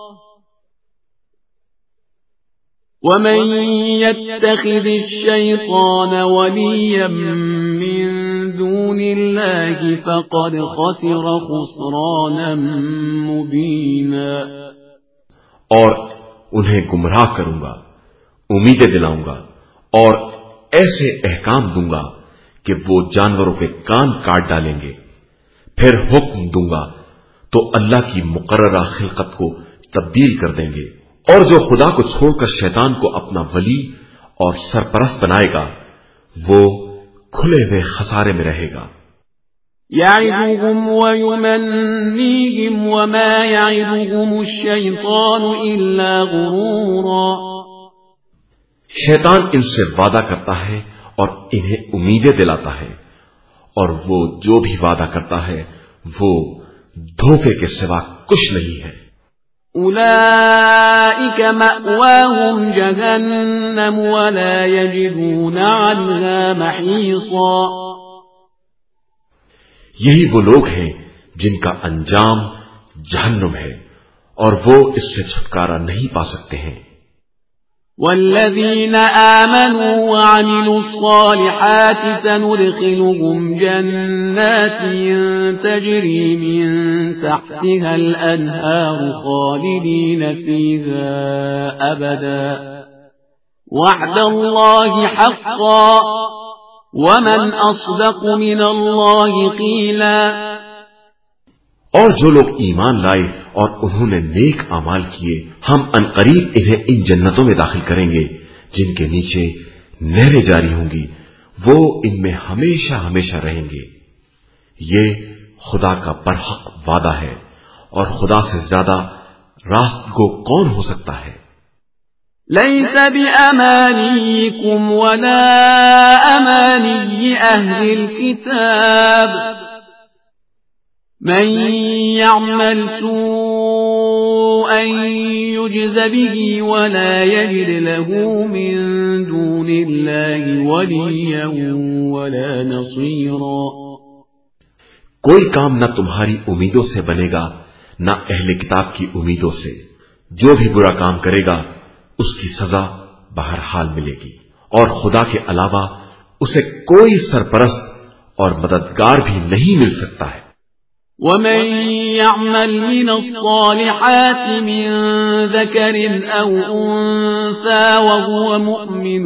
وَمَن يَتَّخِذِ الشَّيْطَانَ وَلِيًّا مِّن دُونِ اللَّهِ فَقَدْ خَسِرَ خُسْرَانًا مُبِينًا۔ اور انہیں گمراہ کروں گا، امیدیں دلاؤں گا اور ایسے احکام دوں گا کہ وہ جانوروں کے کان کاٹ ڈالیں گے، پھر حکم دوں گا تو اللہ کی مقررہ خلقت کو تبدیل کر دیں گے، اور جو خدا کو چھوڑ کر شیطان کو اپنا ولی اور سرپرست بنائے گا وہ کھلے ہوئے خسارے میں رہے گا۔ يَعِدُهُمْ وَيُمَنِّيهِمْ وَمَا يَعِدُهُمُ الشَّيْطَانُ إِلَّا غُرُورًا۔ شیطان ان سے وعدہ کرتا ہے اور انہیں امیدیں دلاتا ہے، اور وہ جو بھی وعدہ کرتا ہے وہ دھوکے کے سوا کچھ نہیں ہے۔ أُولَئِكَ مَأْوَاهُمْ جَهَنَّمُ وَلَا يَجِدُونَ عَنْهَا مَحِيصًا۔ یہی وہ لوگ ہیں جن کا انجام جہنم ہے اور وہ اس سے چھٹکارا نہیں پا سکتے ہیں۔ والذین آمنوا وعملوا الصالحات سندخلهم جنات تجری من تحتها الأنهار خالدین فیها أبدا وعد اللہ حقا ومن اصدق من اللہ قیلا۔ اور جو لوگ ایمان لائے اور انہوں نے نیک اعمال کیے، ہم عنقریب انہیں ان جنتوں میں داخل کریں گے جن کے نیچے نہریں جاری ہوں گی، وہ ان میں ہمیشہ ہمیشہ رہیں گے۔ یہ خدا کا برحق وعدہ ہے اور خدا سے زیادہ راست گو کون ہو سکتا ہے؟ لَيْسَ بِأَمَانِيِّكُمْ وَلَا أَمَانِيِّ أَهْلِ الْكِتَابِ مَنْ يَعْمَلْ سُوءًا يُجْزَ بِهِ وَلَا يَجِدْ لَهُ مِنْ دُونِ اللَّهِ وَلِيًّا وَلَا نَصِيرًا۔ کوئی کام نہ تمہاری امیدوں سے بنے گا نہ اہل کتاب کی امیدوں سے، جو بھی برا کام کرے گا اس کی سزا بہرحال ملے گی، اور خدا کے علاوہ اسے کوئی سرپرست اور مددگار بھی نہیں مل سکتا ہے۔ وَمَن يَعْمَلْ مِنَ الصَّالِحَاتِ مِن ذَكَرٍ أَوْ أُنثَىٰ وَهُوَ مُؤْمِنٌ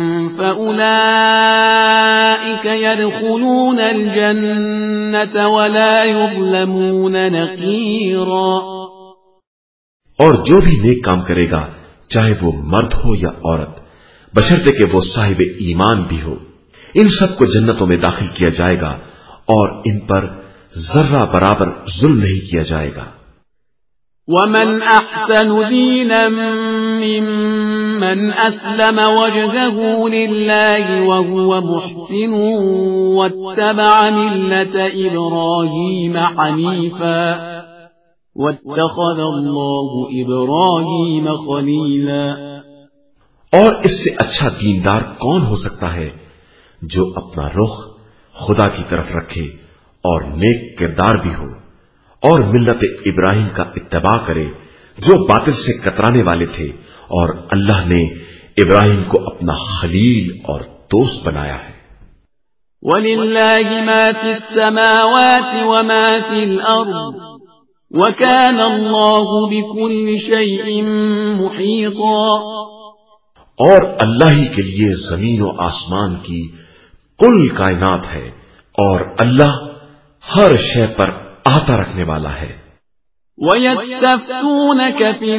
فَأُولَٰئِكَ يَدْخُلُونَ الْجَنَّةَ وَلَا يُظْلَمُونَ نَقِيرًا۔ اور جو بھی نیک کام کرے گا چاہے وہ مرد ہو یا عورت، بشرطے کہ وہ صاحب ایمان بھی ہو، ان سب کو جنتوں میں داخل کیا جائے گا اور ان پر ذرہ برابر ظلم نہیں کیا جائے گا۔ وَمَنْ أَحْسَنُ دِينًا مِّمَّنْ أَسْلَمَ وَجْهَهُ لِلَّهِ وَهُوَ مُحْسِنٌ وَاتَّبَعَ مِلَّةَ إِبْرَاهِيمَ حَنِيفًا وَاتَّخَذَ اللَّهُ إِبْرَاهِيمَ خَلِيلًا۔ اور اس سے اچھا دیندار کون ہو سکتا ہے جو اپنا رخ خدا کی طرف رکھے اور نیک کردار بھی ہو، اور ملت ابراہیم کا اتباع کرے جو باطل سے کترانے والے تھے، اور اللہ نے ابراہیم کو اپنا خلیل اور دوست بنایا ہے۔ وَلِلَّهِ مَا فِي السَّمَاوَاتِ وَمَا فِي الْأَرْضِ وَكَانَ اللَّهُ بِكُلِّ شَيْءٍ مُحِيطًا۔ اور اللہ ہی کے لیے زمین و آسمان کی کل کائنات ہے، اور اللہ ہر شے پر احاطہ رکھنے والا ہے۔ وَيَسْتَفْتُونَكَ فِي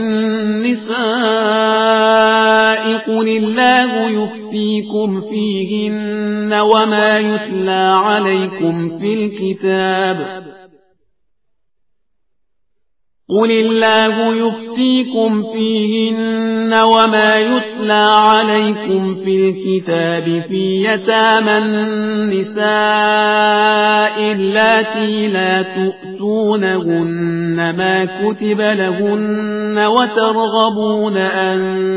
النِّسَاءِ قُلِ اللَّهُ يُفْتِيكُمْ فِيهِنَّ وَمَا يُتْلَى عَلَيْكُمْ فِي الْكِتَابِ قل الله يفتيكم فيهن وما يتلى عليكم في الكتاب في يتامى النساء اللاتي لا تؤتونهن ما كتب لهن وترغبون أن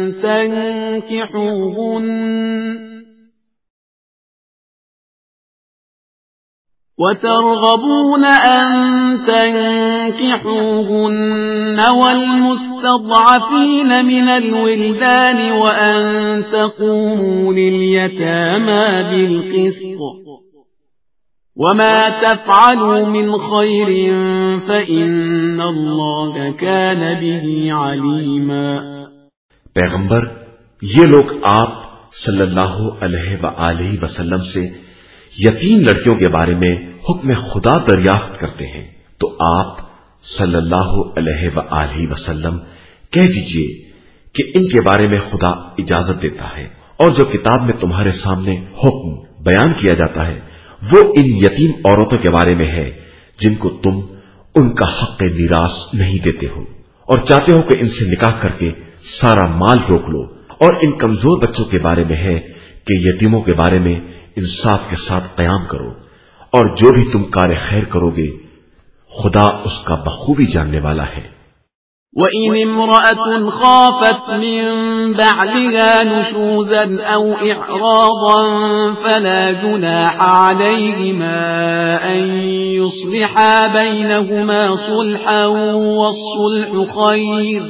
تنكحوهن والمستضعفين من الولدان وأن تقوموا لليتامى بالقسط وما تفعلوا من خير فإن الله كان به عليما۔ پیغمبر، یہ لوگ آپ صلی اللہ علیہ وآلہ وسلم سے یتیم لڑکیوں کے بارے میں حکم خدا دریافت کرتے ہیں، تو آپ صلی اللہ علیہ وآلہ وسلم کہہ دیجئے کہ ان کے بارے میں خدا اجازت دیتا ہے، اور جو کتاب میں تمہارے سامنے حکم بیان کیا جاتا ہے وہ ان یتیم عورتوں کے بارے میں ہے جن کو تم ان کا حق میراث نہیں دیتے ہو اور چاہتے ہو کہ ان سے نکاح کر کے سارا مال روک لو، اور ان کمزور بچوں کے بارے میں ہے کہ یتیموں کے بارے میں انصاف کے ساتھ قیام کرو، اور جو بھی تم کار خیر کرو گے خدا اس کا بخوبی جاننے والا ہے۔ وَإِنِ امْرَأَةٌ خَافَتْ مِنْ بَعْلِهَا نُشُوزًا أَوْ إِعْرَاضًا فَلَا جُنَاحَ عَلَيْهِمَا أَنْ يُصْلِحَا بَيْنَهُمَا صُلْحًا وَالصُّلْحُ خَيْرٌ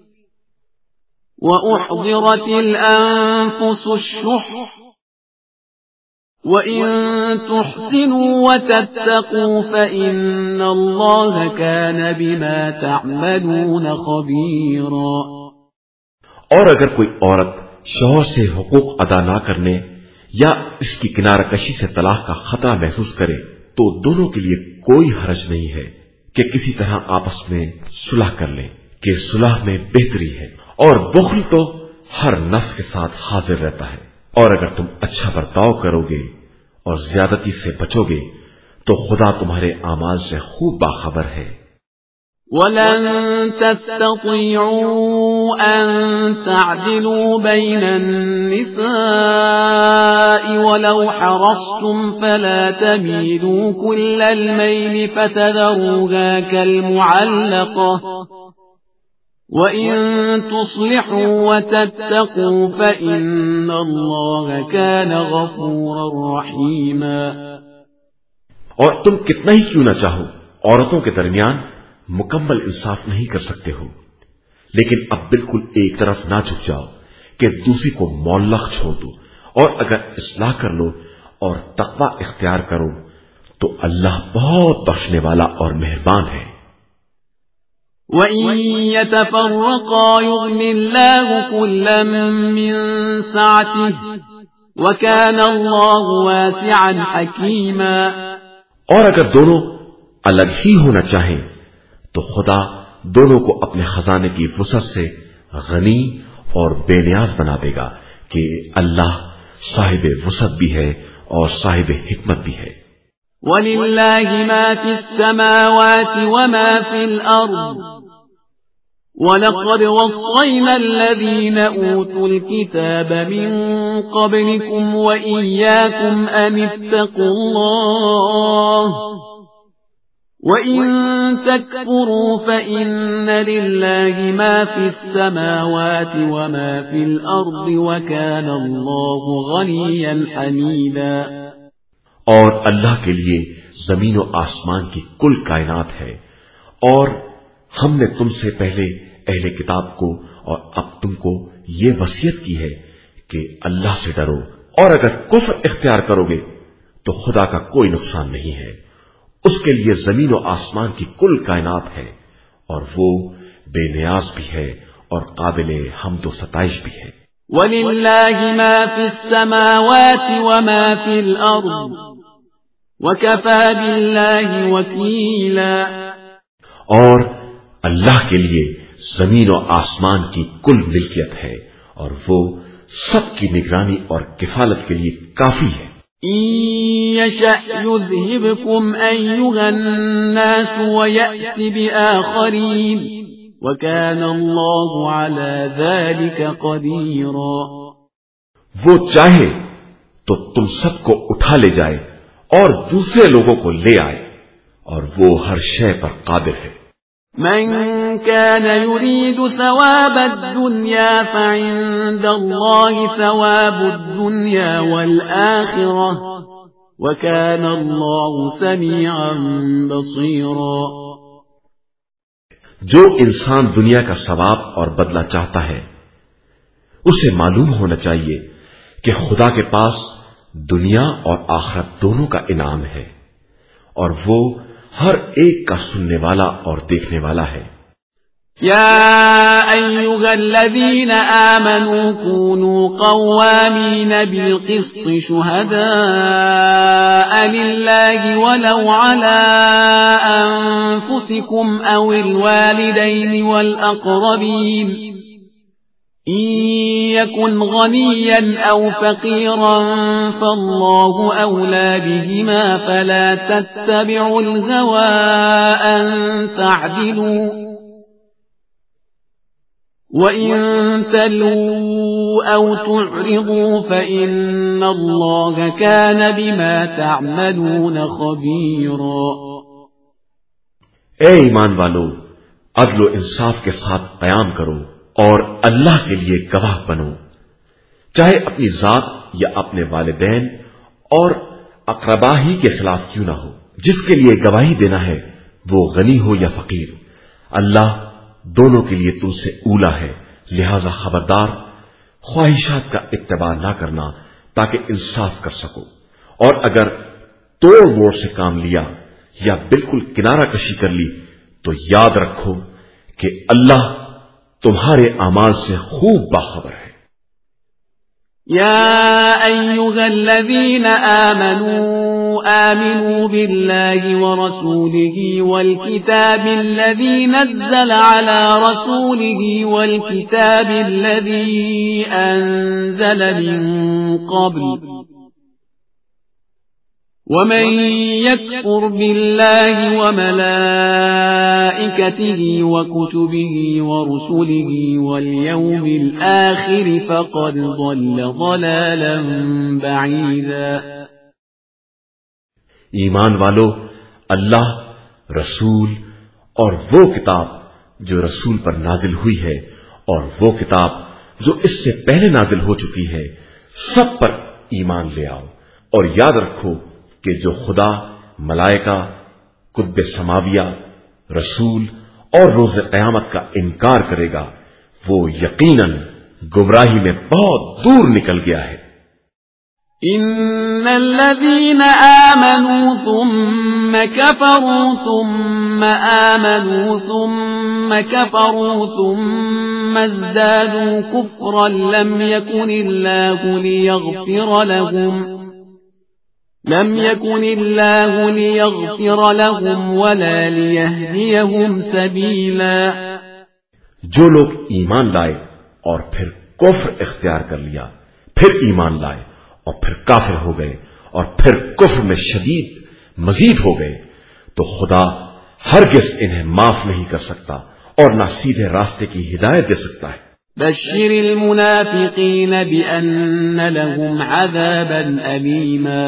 وَأُحْضِرَتِ الْأَنفُسُ الشُّحَّ وَإِن تُحْسِنُوا وَتَتَّقُوا فَإِنَّ اللَّهَ كَانَ بِمَا تَعْمَلُونَ خَبِيرًا۔ اور اگر کوئی عورت شوہر سے حقوق ادا نہ کرنے یا اس کی کنارہ کشی سے طلاق کا خطرہ محسوس کرے تو دونوں کے لیے کوئی حرج نہیں ہے کہ کسی طرح آپس میں صلح کر لیں، کہ صلح میں بہتری ہے، اور بخل تو ہر نفس کے ساتھ حاضر رہتا ہے۔ اور اگر تم اچھا برتاؤ کرو گے اور زیادتی سے بچو گے تو خدا تمہارے اعمال سے خوب باخبر ہے۔ وَلَن تَسْتَطِيعُوا أَن تَعْدِلُوا بَيْنَ النِّسَاءِ وَلَوْ حَرَصْتُمْ فَلَا تَمِيلُوا كُلَّ الْمَيْلِ فَتَذَرُوهَا كَالْمُعَلَّقَةِ وَإِن تُصْلِحُوا وَتَتَّقُوا فَإِنَّ اللَّهَ كَانَ غَفُورًا رَحِيمًا۔ اور تم کتنا ہی کیوں نہ چاہو عورتوں کے درمیان مکمل انصاف نہیں کر سکتے ہو، لیکن اب بالکل ایک طرف نہ جھک جاؤ کہ دوسری کو معلق چھوڑ دو، اور اگر اصلاح کر لو اور تقوی اختیار کرو تو اللہ بہت بخشنے والا اور مہربان ہے۔ وَإِن يَتَفَرَّقَا يُغْنِ اللَّهُ كُلًّا مِّن سَعَتِهِ وَكَانَ اللَّهُ وَاسِعًا حَكِيمًا۔ اور اگر دونوں الگ ہی ہونا چاہیں تو خدا دونوں کو اپنے خزانے کی وسعت سے غنی اور بے نیاز بنا دے گا کہ اللہ صاحب وسعت بھی ہے اور صاحب حکمت بھی ہے۔ وَلِلَّهِ مَا فِي السَّمَاوَاتِ وَمَا فِي الْأَرْضِ وَلَقَدْ وَصَّيْنَا الَّذِينَ أُوتُوا الْكِتَابَ مِنْ قَبْلِكُمْ وَإِيَّاكُمْ أَنِ اتَّقُوا اللَّهَ وَإِن تَكْفُرُوا فَإِنَّ لِلَّهِ مَا فِي السَّمَاوَاتِ وَمَا فِي الْأَرْضِ وَكَانَ اللَّهُ غَنِيًّا حَمِيدًا۔ اور اللہ کے لیے زمین و آسمان کی کل کائنات ہے، اور ہم نے تم سے پہلے اہل کتاب کو اور اب تم کو یہ وصیت کی ہے کہ اللہ سے ڈرو، اور اگر کفر اختیار کرو گے تو خدا کا کوئی نقصان نہیں ہے، اس کے لیے زمین و آسمان کی کل کائنات ہے، اور وہ بے نیاز بھی ہے اور قابل حمد و ستائش بھی ہے۔ وَلِلَّهِ مَا فِي السَّمَاوَاتِ وَمَا فِي الْأَرْضِ وَكَفَى بِاللَّهِ وَكِيلًا۔ اور اللہ کے لیے زمین و آسمان کی کل ملکیت ہے، اور وہ سب کی نگرانی اور کفالت کے لیے کافی ہے۔ إن يشأ يذهبكم أيها الناس ويأت بآخرين وكان الله على ذلك قديرا. وہ چاہے تو تم سب کو اٹھا لے جائے اور دوسرے لوگوں کو لے آئے اور وہ ہر شے پر قادر ہے. من كان يريد ثواب الدنيا فعند الله ثواب الدنيا والآخرة وكان الله سميعا بصيرا. جو انسان دنیا کا ثواب اور بدلہ چاہتا ہے اسے معلوم ہونا چاہیے کہ خدا کے پاس دنیا اور آخرت دونوں کا انعام ہے اور وہ ہر ایک کا سننے والا اور دیکھنے والا ہے. يا أيها الذين آمنوا كونوا قوامين بالقسط شهداء لله ولو على أنفسكم أو الوالدين والأقربين إن يكن غنيا أو فقيرا فالله أولى بهما فلا تتبعوا الهوى أن تعدلوا وَإِن تَلْوُوا أَوْ تُعْرِضُوا فَإِنَّ اللَّهَ كَانَ بِمَا تَعْمَلُونَ خَبِيرًا. اے ایمان والو، عدل و انصاف کے ساتھ قیام کرو اور اللہ کے لیے گواہ بنو، چاہے اپنی ذات یا اپنے والدین اور اقربا ہی کے خلاف کیوں نہ ہو. جس کے لیے گواہی دینا ہے وہ غنی ہو یا فقیر، اللہ دونوں کے لیے تم سے اولا ہے، لہذا خبردار خواہشات کا اتباع نہ کرنا تاکہ انصاف کر سکو. اور اگر توڑ موڑ سے کام لیا یا بالکل کنارہ کشی کر لی تو یاد رکھو کہ اللہ تمہارے اعمال سے خوب باخبر ہے. يا أيها الذين آمنوا بالله ورسوله والكتاب الذي نزل على رسوله والكتاب الذي أنزل من قبل ومن يكفر بالله وملائكته وكتبه ورسله واليوم الآخر فقد ضل ضلالا بعيدا. ایمان والو، اللہ، رسول اور وہ کتاب جو رسول پر نازل ہوئی ہے اور وہ کتاب جو اس سے پہلے نازل ہو چکی ہے سب پر ایمان لے آؤ اور یاد رکھو کہ جو خدا، ملائکہ، قطب سماویہ، رسول اور روز قیامت کا انکار کرے گا وہ یقیناً گمراہی میں بہت دور نکل گیا ہے. ان الذين آمنوا ثم كفروا ثم آمنوا ثم كفروا ثم ازدادوا كفرا لم يكن الله ليغفر لهم ولا ليهديهم سبيلا. جو لوگ ایمان لائے اور پھر کفر اختیار کر لیا، پھر ایمان لائے اور پھر کافر ہو گئے اور پھر کفر میں شدید مزید ہو گئے تو خدا ہرگز انہیں معاف نہیں کر سکتا اور نہ سیدھے راستے کی ہدایت دے سکتا ہے. بشر المنافقین بأن لهم عذابا ألیما.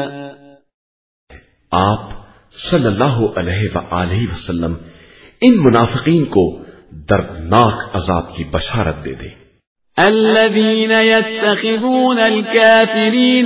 آپ صلی اللہ علیہ وآلہ وسلم ان منافقین کو دردناک عذاب کی بشارت دے دیں. الذين يتخذون الكافرين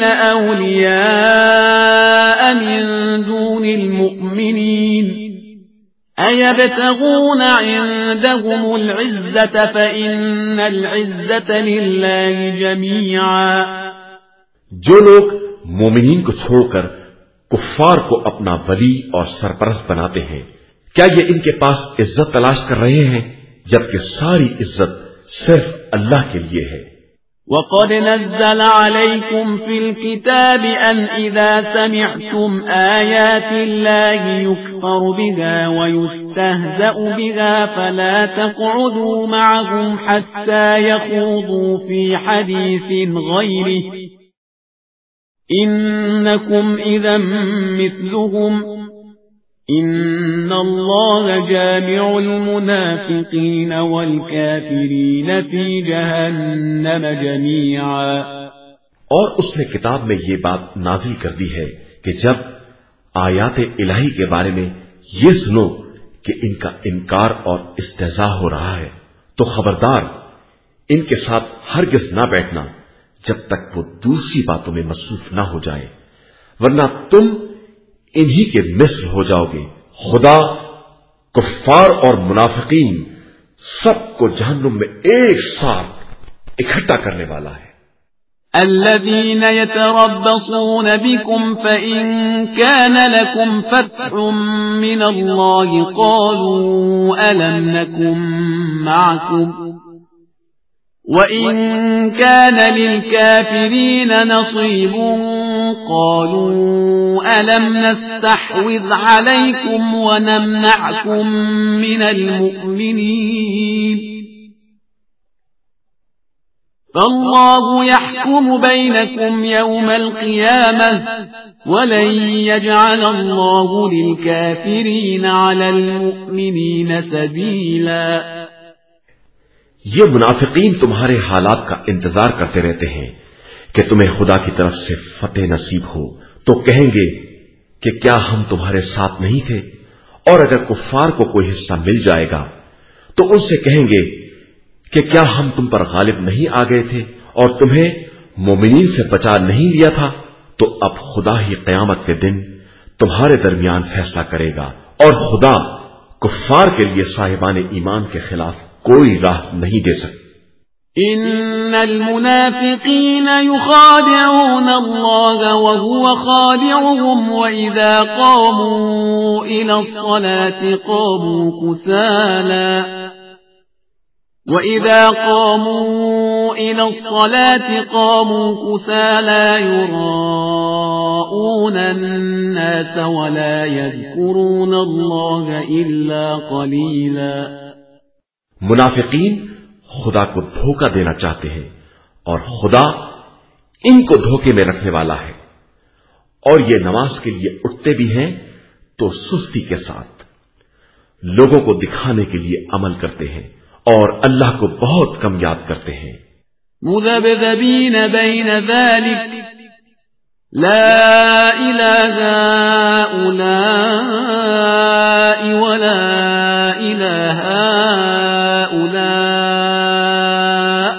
أولياء من دون المؤمنين أيبتغون عندهم العزة فإن العزة لله جميعا. جو لوگ مومنین کو چھوڑ کر کفار کو اپنا ولی اور سرپرست بناتے ہیں، کیا یہ ان کے پاس عزت تلاش کر رہے ہیں جبکہ ساری عزت صرف اللہ کے لیے ہے. وَقَدْ نَزَّلَ عَلَيْكُمْ فِي الْكِتَابِ أَنْ إِذَا سَمِعْتُمْ آيَاتِ اللَّهِ يُكْفَرُ بِهَا وَيُسْتَهْزَأُ بِهَا فَلَا تَقْعُدُوا مَعَهُمْ حَتَّى يَخُوضُوا فِي حَدِيثٍ غَيْرِهِ إنكم إذا مثلهم إن الله جامع المنافقين والكافرين في جهنم جميعا. اور اس نے کتاب میں یہ بات نازل کر دی ہے کہ جب آیات الہی کے بارے میں یہ سنو کہ ان کا انکار اور استہزاء ہو رہا ہے تو خبردار ان کے ساتھ ہرگز نہ بیٹھنا جب تک وہ دوسری باتوں میں مصروف نہ ہو جائے، ورنہ تم انہی کے مثل ہو جاؤ گے. خدا کفار اور منافقین سب کو جہنم میں ایک ساتھ اکٹھا کرنے والا ہے. الذين يتربصون بكم فإن كان لكم فتح من الله قالوا ألم نكن معكم وإن كان للكافرين نصيب قالوا ألم نستحوذ عليكم ونمنعكم من المؤمنين فالله يحكم بينكم يوم القيامة ولن يجعل الله للكافرين على المؤمنين سبيلا. یہ منافقین تمہارے حالات کا انتظار کرتے رہتے ہیں کہ تمہیں خدا کی طرف سے فتح نصیب ہو تو کہیں گے کہ کیا ہم تمہارے ساتھ نہیں تھے، اور اگر کفار کو کوئی حصہ مل جائے گا تو ان سے کہیں گے کہ کیا ہم تم پر غالب نہیں آ گئے تھے اور تمہیں مومنین سے بچا نہیں لیا تھا. تو اب خدا ہی قیامت کے دن تمہارے درمیان فیصلہ کرے گا، اور خدا کفار کے لیے صاحبان ایمان کے خلاف کوئی راہ نہیں دے سکتا. ان المنافقین یخادعون اللہ وهو خادعهم واذا قاموا الى الصلاة قاموا كسالا وَإِذَا قَامُوا إِلَى الصَّلَاةِ قَامُوا كُسَالَى يُرَاءُونَ النَّاسَ وَلَا يَذْكُرُونَ اللَّهَ إِلَّا قَلِيلًا. منافقین خدا کو دھوکہ دینا چاہتے ہیں اور خدا ان کو دھوکے میں رکھنے والا ہے، اور یہ نماز کے لیے اٹھتے بھی ہیں تو سستی کے ساتھ، لوگوں کو دکھانے کے لیے عمل کرتے ہیں اور اللہ کو بہت کم یاد کرتے ہیں. مذبذبین بین ذلک لا الہ هؤلاء ولا الہ هؤلاء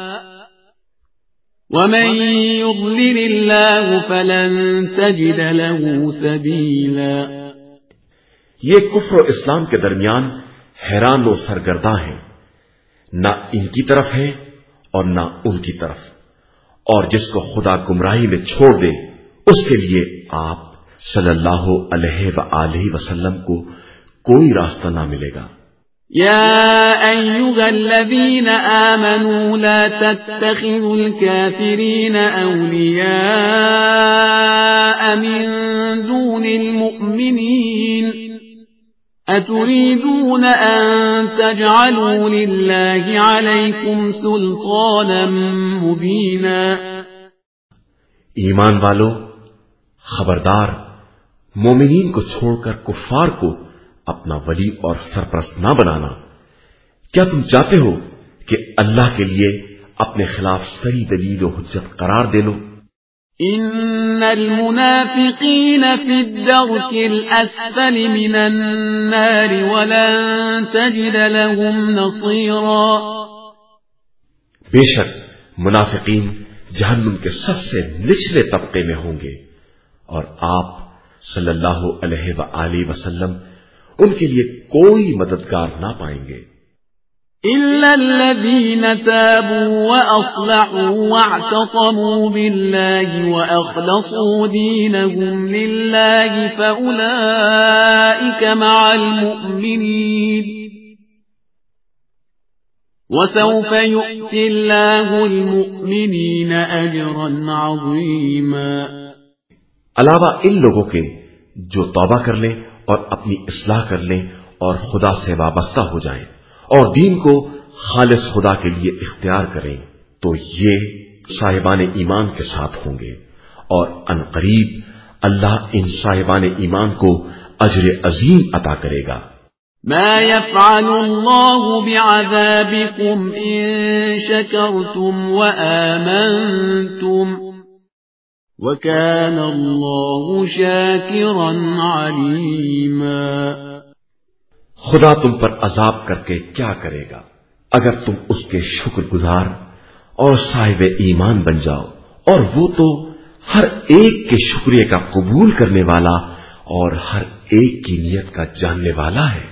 ومن يضلل اللہ فلن تجد له سبیلا. یہ کفر و اسلام کے درمیان حیران و سرگرداں ہیں، نہ ان کی طرف ہے اور نہ ان کی طرف، اور جس کو خدا گمراہی میں چھوڑ دے اس کے لیے آپ صلی اللہ علیہ وآلہ وسلم کو کوئی راستہ نہ ملے گا. یا ایھا الذین آمنوا لا تتخذوا الکافرین اولیاء من دون المؤمنین أتريدون أن تجعلوا لله عليكم سلطانا مبينا. ایمان والو، خبردار مومنین کو چھوڑ کر کفار کو اپنا ولی اور سرپرست نہ بنانا. کیا تم چاہتے ہو کہ اللہ کے لیے اپنے خلاف صحیح دلیل و حجت قرار دے لو؟ ان المنافقین فی الدرک الاسفل من النار ولن تجد لهم نصیرا. بے شک منافقین جہنم کے سب سے نچلے طبقے میں ہوں گے، اور آپ صلی اللہ علیہ وآلہ وسلم ان کے لیے کوئی مددگار نہ پائیں گے. إلا الذين تابوا وأصلحوا واعتصموا بالله وأخلصوا دينهم لله فأولئك مع المؤمنين وسوف يؤتي الله المؤمنين أجرا عظيما. علاوہ ان لوگوں کے جو توبہ کر لیں اور اپنی اصلاح کر لیں اور خدا سے وابستہ ہو جائیں اور دین کو خالص خدا کے لیے اختیار کریں تو یہ صاحبان ایمان کے ساتھ ہوں گے، اور ان قریب اللہ ان صاحبان ایمان کو اجر عظیم عطا کرے گا۔ ما يفعل الله بعذابكم إن شكرتم وآمنتم وكان الله شاكرا عليما۔ خدا تم پر عذاب کر کے کیا کرے گا اگر تم اس کے شکر گزار اور صاحب ایمان بن جاؤ، اور وہ تو ہر ایک کے شکریہ کا قبول کرنے والا اور ہر ایک کی نیت کا جاننے والا ہے۔